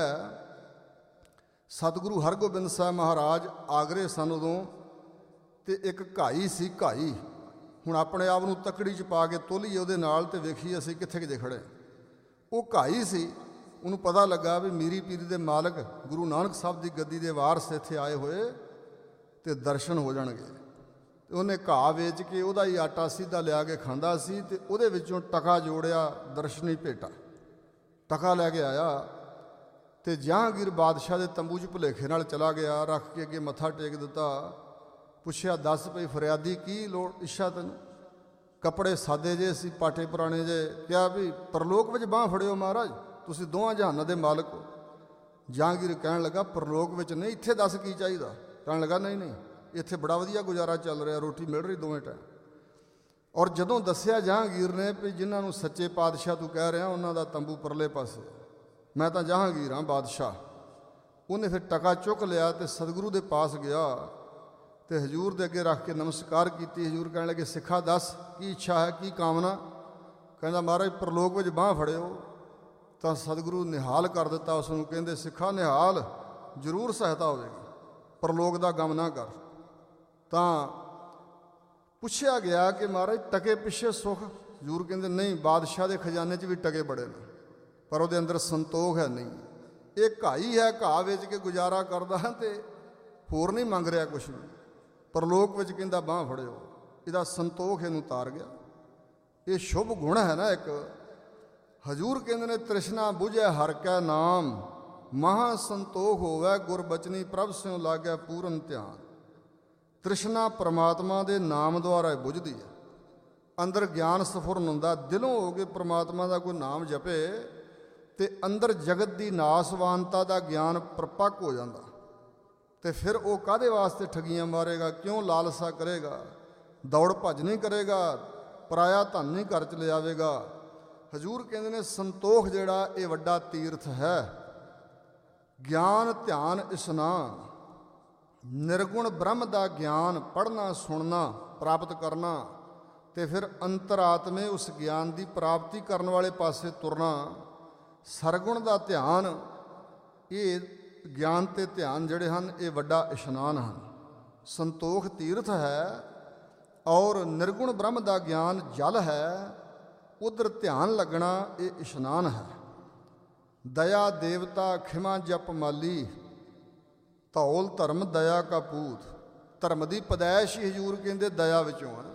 ਸਤਿਗੁਰੂ ਹਰਗੋਬਿੰਦ ਸਾਹਿਬ ਮਹਾਰਾਜ ਆਗਰੇ ਸਨ ਉਦੋਂ, ਅਤੇ ਇੱਕ ਘਾਈ ਸੀ, ਘਾਈ। ਹੁਣ ਆਪਣੇ ਆਪ ਨੂੰ ਤਕੜੀ 'ਚ ਪਾ ਕੇ ਤੋਲੀਏ ਉਹਦੇ ਨਾਲ ਅਤੇ ਵੇਖੀਏ ਅਸੀਂ ਕਿੱਥੇ ਕਿਤੇ ਖੜ੍ਹੇ। ਉਹ ਘਾਈ ਸੀ, ਉਹਨੂੰ ਪਤਾ ਲੱਗਾ ਵੀ ਮੀਰੀ ਪੀਰੀ ਦੇ ਮਾਲਕ ਗੁਰੂ ਨਾਨਕ ਸਾਹਿਬ ਦੀ ਗੱਦੀ ਦੇ ਵਾਰਸ ਇੱਥੇ ਆਏ ਹੋਏ ਅਤੇ ਦਰਸ਼ਨ ਹੋ ਜਾਣਗੇ। ਅਤੇ ਉਹਨੇ ਘਾਹ ਵੇਚ ਕੇ ਉਹਦਾ ਹੀ ਆਟਾ ਸਿੱਧਾ ਲਿਆ ਕੇ ਖਾਂਦਾ ਸੀ, ਅਤੇ ਉਹਦੇ ਵਿੱਚੋਂ ਟਕਾ ਜੋੜਿਆ, ਦਰਸ਼ਨੀ ਭੇਟਾ ਟਕਾ ਲੈ ਕੇ ਆਇਆ, ਅਤੇ ਜਹਾਂਗੀਰ ਬਾਦਸ਼ਾਹ ਦੇ ਤੰਬੂ 'ਚ ਭੁਲੇਖੇ ਨਾਲ ਚਲਾ ਗਿਆ, ਰੱਖ ਕੇ ਅੱਗੇ ਮੱਥਾ ਟੇਕ ਦਿੱਤਾ। ਪੁੱਛਿਆ ਦੱਸ ਭਈ ਫਰਿਆਦੀ ਕੀ ਲੋੜ ਇੱਛਾ ਤੈਨੂੰ? ਕੱਪੜੇ ਸਾਦੇ ਜੇ ਸੀ, ਪਾਟੇ ਪੁਰਾਣੇ ਜੇ। ਕਿਹਾ ਵੀ ਪਰਲੋਕ ਵਿੱਚ ਬਾਂਹ ਫੜਿਓ ਮਹਾਰਾਜ, ਤੁਸੀਂ ਦੋਵਾਂ ਜਹਾਨਾਂ ਦੇ ਮਾਲਕ ਹੋ। ਜਹਾਂਗੀਰ ਕਹਿਣ ਲੱਗਾ ਪਰਲੋਕ ਵਿੱਚ ਨਹੀਂ, ਇੱਥੇ ਦੱਸ ਕੀ ਚਾਹੀਦਾ? ਕਹਿਣ ਲੱਗਾ ਨਹੀਂ ਨਹੀਂ, ਇੱਥੇ ਬੜਾ ਵਧੀਆ ਗੁਜ਼ਾਰਾ ਚੱਲ ਰਿਹਾ, ਰੋਟੀ ਮਿਲ ਰਹੀ ਦੋਵੇਂ ਟਾਈਮ। ਔਰ ਜਦੋਂ ਦੱਸਿਆ ਜਹਾਂਗੀਰ ਨੇ ਵੀ ਜਿਨ੍ਹਾਂ ਨੂੰ ਸੱਚੇ ਪਾਤਸ਼ਾਹ ਤੂੰ ਕਹਿ ਰਿਹਾ ਉਹਨਾਂ ਦਾ ਤੰਬੂ ਪਰਲੇ ਪਾਸੇ, ਮੈਂ ਤਾਂ ਜਹਾਂਗੀਰ ਹਾਂ ਬਾਦਸ਼ਾਹ। ਉਹਨੇ ਫਿਰ ਟਕਾ ਚੁੱਕ ਲਿਆ ਅਤੇ ਸਤਿਗੁਰੂ ਦੇ ਪਾਸ ਗਿਆ, ਅਤੇ ਹਜ਼ੂਰ ਦੇ ਅੱਗੇ ਰੱਖ ਕੇ ਨਮਸਕਾਰ ਕੀਤੀ। ਹਜ਼ੂਰ ਕਹਿਣ ਲੱਗੇ ਸਿੱਖਾ ਦੱਸ ਕੀ ਇੱਛਾ ਹੈ, ਕੀ ਕਾਮਨਾ? ਕਹਿੰਦਾ ਮਹਾਰਾਜ ਪਰਲੋਕ ਵਿੱਚ ਬਾਂਹ ਫੜਿਓ। ਤਾਂ ਸਤਿਗੁਰੂ ਨਿਹਾਲ ਕਰ ਦਿੱਤਾ ਉਸ ਨੂੰ, ਕਹਿੰਦੇ ਸਿੱਖਾ ਨਿਹਾਲ, ਜ਼ਰੂਰ ਸਹਾਇਤਾ ਹੋਵੇਗੀ, ਪਰਲੋਕ ਦਾ ਗਮ ਨਾ ਕਰ। ਤਾਂ ਪੁੱਛਿਆ ਗਿਆ ਕਿ ਮਹਾਰਾਜ ਟਕੇ ਪਿੱਛੇ ਸੁੱਖ? ਹਜ਼ੂਰ ਕਹਿੰਦੇ ਨਹੀਂ, ਬਾਦਸ਼ਾਹ ਦੇ ਖਜ਼ਾਨੇ 'ਚ ਵੀ ਟਕੇ ਬੜੇ ਨੇ, ਪਰ ਉਹਦੇ ਅੰਦਰ ਸੰਤੋਖ ਹੈ ਨਹੀਂ। ਇਹ ਘਾਈ ਹੈ, ਘਾਹ ਵੇਚ ਕੇ ਗੁਜ਼ਾਰਾ ਕਰਦਾ ਤੇ ਹੋਰ ਨਹੀਂ ਮੰਗ ਰਿਹਾ ਕੁਛ ਵੀ। ਪਰਲੋਕ ਵਿੱਚ ਕਹਿੰਦਾ ਬਾਂਹ ਫੜਿਓ। ਇਹਦਾ ਸੰਤੋਖ ਇਹਨੂੰ ਤਾਰ ਗਿਆ। ਇਹ ਸ਼ੁਭ ਗੁਣ ਹੈ ਨਾ ਇੱਕ। ਹਜ਼ੂਰ ਕਹਿੰਦੇ ਨੇ ਤ੍ਰਿਸ਼ਨਾ ਬੁਝੈ ਹਰਿ ਕੈ ਨਾਮ, ਮਹਾ ਸੰਤੋਖ ਹੋਵੈ ਗੁਰ ਬਚਨੀ ਪ੍ਰਭ ਸਿਉ ਲਾਗੈ ਪੂਰਨ ਧਿਆਨ। ਤ੍ਰਿਸ਼ਨਾ ਪ੍ਰਮਾਤਮਾ ਦੇ ਨਾਮ ਦੁਆਰਾ ਬੁਝਦੀ ਹੈ। ਅੰਦਰ ਗਿਆਨ ਸਫੁਰਨ ਹੁੰਦਾ, ਦਿਲੋਂ ਹੋ ਕੇ ਪ੍ਰਮਾਤਮਾ ਦਾ ਕੋਈ ਨਾਮ ਜਪੇ ਤੇ ਅੰਦਰ ਜਗਤ ਦੀ ਨਾਸਵਾਨਤਾ ਦਾ ਗਿਆਨ ਪ੍ਰਪੱਕ ਹੋ ਜਾਂਦਾ। ਤੇ ਫਿਰ ਉਹ ਕਾਹਦੇ ਵਾਸਤੇ ਠੱਗੀਆਂ ਮਾਰੇਗਾ, ਕਿਉਂ ਲਾਲਸਾ ਕਰੇਗਾ, ਦੌੜ ਭੱਜ ਨਹੀਂ ਕਰੇਗਾ, ਪਰਾਇਆ ਧਨ ਨਹੀਂ ਘਰ ਚ ਲਿਆਵੇਗਾ। ਹਜ਼ੂਰ ਕਹਿੰਦੇ ਨੇ ਸੰਤੋਖ ਜਿਹੜਾ ਇਹ ਵੱਡਾ ਤੀਰਥ ਹੈ। ਗਿਆਨ ਧਿਆਨ ਇਸ਼ਨਾਨ, ਨਿਰਗੁਣ ਬ੍ਰਹਮ ਦਾ ਗਿਆਨ ਪੜ੍ਹਨਾ ਸੁਣਨਾ ਪ੍ਰਾਪਤ ਕਰਨਾ ਤੇ ਫਿਰ ਅੰਤਰਾਤਮੇ ਉਸ ਗਿਆਨ ਦੀ ਪ੍ਰਾਪਤੀ ਕਰਨ ਵਾਲੇ ਪਾਸੇ ਤੁਰਨਾ। ਸਰਗੁਣ ਦਾ ਧਿਆਨ, ਇਹ ਗਿਆਨ ਤੇ ਧਿਆਨ ਜਿਹੜੇ ਹਨ ਇਹ ਵੱਡਾ ਇਸ਼ਨਾਨ ਹਨ। ਸੰਤੋਖ ਤੀਰਥ ਹੈ ਔਰ ਨਿਰਗੁਣ ਬ੍ਰਹਮ ਦਾ ਗਿਆਨ ਜਲ ਹੈ, ਉਧਰ ਧਿਆਨ ਲੱਗਣਾ ਇਹ ਇਸ਼ਨਾਨ ਹੈ। ਦਇਆ ਦੇਵਤਾ ਖਿਮਾ ਜਪ ਮਾਲੀ, ਧੌਲ ਧਰਮ ਦਇਆ ਕਾ ਪੂਤ। ਧਰਮ ਦੀ ਪਦੈਸ਼ ਹੀ ਹਜ਼ੂਰ ਕਹਿੰਦੇ ਦਇਆ ਵਿੱਚੋਂ ਹੈ।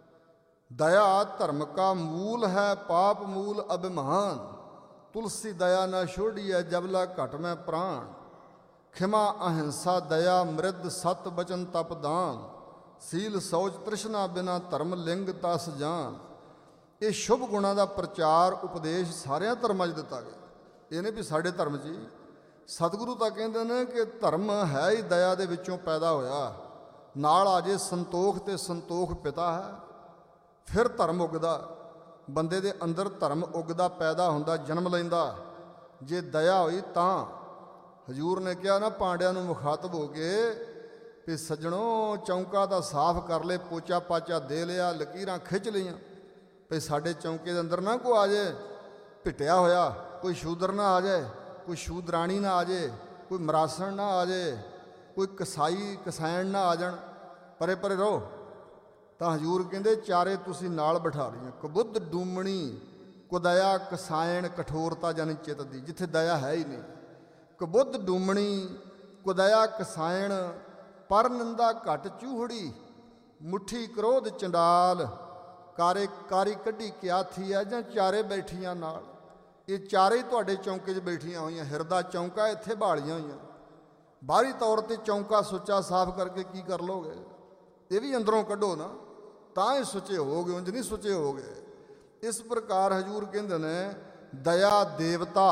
ਦਇਆ ਧਰਮ ਕਾ ਮੂਲ ਹੈ, ਪਾਪ ਮੂਲ ਅਭਿਮਾਨ। ਤੁਲਸੀ ਦਇਆ ਨਾ ਛੋੜੀਐ, ਜਬਲਾ ਘਟ ਮੈਂ ਪ੍ਰਾਣ। ਖਿਮਾ ਅਹਿੰਸਾ ਦਇਆ ਮ੍ਰਿਦ ਸਤ ਬਚਨ ਤਪ ਦਾਨ। ਸੀਲ ਸੌਚ ਤ੍ਰਿਸ਼ਨਾ ਬਿਨਾ ਧਰਮ ਲਿੰਗ ਤਸ ਜਾਨ। ਇਹ ਸ਼ੁਭ ਗੁਣਾਂ ਦਾ ਪ੍ਰਚਾਰ ਉਪਦੇਸ਼ ਸਾਰਿਆਂ ਧਰਮਾਂ 'ਚ ਦਿੱਤਾ ਗਿਆ। ਇਹ ਨਹੀਂ ਵੀ ਸਾਡੇ ਧਰਮ 'ਚ ਹੀ। ਸਤਿਗੁਰੂ ਤਾਂ ਕਹਿੰਦੇ ਨੇ ਕਿ ਧਰਮ ਹੈ ਹੀ ਦਇਆ ਦੇ ਵਿੱਚੋਂ ਪੈਦਾ ਹੋਇਆ। ਨਾਲ ਆ ਜੇ ਸੰਤੋਖ, ਤੇ ਸੰਤੋਖ ਪਿਤਾ ਹੈ। ਫਿਰ ਧਰਮ ਉੱਗਦਾ, ਬੰਦੇ ਦੇ ਅੰਦਰ ਧਰਮ ਉੱਗਦਾ, ਪੈਦਾ ਹੁੰਦਾ, ਜਨਮ ਲੈਂਦਾ। ਜੇ ਦਇਆ ਹੋਈ ਤਾਂ। ਹਜ਼ੂਰ ਨੇ ਕਿਹਾ ਨਾ ਪਾਂਡਿਆਂ ਨੂੰ ਮੁਖਾਤਬ ਹੋ ਕੇ ਵੀ ਸੱਜਣੋ ਚੌਂਕਾ ਤਾਂ ਸਾਫ਼ ਕਰ ਲੈ, ਪੋਚਾ ਪਾਚਾ ਦੇ ਲਿਆ, ਲਕੀਰਾਂ ਖਿੱਚ ਲਈਆਂ, ਵੀ ਸਾਡੇ ਚੌਂਕੇ ਦੇ ਅੰਦਰ ਨਾ ਕੋਈ ਆ ਜਾਏ ਪਿੱਟਿਆ ਹੋਇਆ, ਕੋਈ ਸ਼ੂਦਰ ਨਾ ਆ ਜਾਏ, ਕੋਈ ਸ਼ੂਦਰਾਣੀ ਨਾ ਆ ਜਾਏ, ਕੋਈ ਮਰਾਸਣ ਨਾ ਆ ਜਾਏ, ਕੋਈ ਕਸਾਈ ਕਸਾਇਣ ਨਾ ਆ ਜਾਣ, ਪਰੇ ਪਰੇ ਰਹੋ। ਤਾਂ ਹਜ਼ੂਰ ਕਹਿੰਦੇ ਚਾਰੇ ਤੁਸੀਂ ਨਾਲ ਬਿਠਾ ਲਈਆਂ। ਕਬੁੱਧ ਡੂਮਣੀ ਕੁਦਇਆ ਕਸਾਇਣ ਕਠੋਰਤਾ ਜਾਨੀ ਚਿੱਤ ਦੀ, ਜਿੱਥੇ ਦਇਆ ਹੈ ਹੀ ਨਹੀਂ। ਕਬੁੱਧ ਡੂਮਣੀ ਕੁਦਇਆ ਕਸਾਇਣ, ਪਰ ਨਿੰਦਾ ਘਟ ਚੂਹੜੀ। ਮੁੱਠੀ ਕ੍ਰੋਧ ਚੰਡਾਲ, ਕਾਰੀ ਕੱਢੀ ਕਿਆਥੀ ਹੈ, ਜਾਂ ਚਾਰੇ ਬੈਠੀਆਂ ਨਾਲ। ਇਹ ਚਾਰੇ ਤੁਹਾਡੇ ਚੌਂਕੇ 'ਚ ਬੈਠੀਆਂ ਹੋਈਆਂ। ਹਿਰਦਾ ਚੌਂਕਾ ਇੱਥੇ ਬਾਲੀਆਂ ਹੋਈਆਂ। ਬਾਹਰੀ ਤੌਰ 'ਤੇ ਚੌਂਕਾ ਸੁੱਚਾ ਸਾਫ਼ ਕਰਕੇ ਕੀ ਕਰ ਲੋਗੇ? ਇਹ ਵੀ ਅੰਦਰੋਂ ਕੱਢੋ ਨਾ, ਤਾਂ ਹੀ ਸੁੱਚੇ ਹੋਵੋਗੇ, ਉਂਝ ਨਹੀਂ ਸੁੱਚੇ ਹੋਵੋਗੇ। ਇਸ ਪ੍ਰਕਾਰ ਹਜ਼ੂਰ ਕਹਿੰਦੇ ਨੇ ਦਇਆ ਦੇਵਤਾ,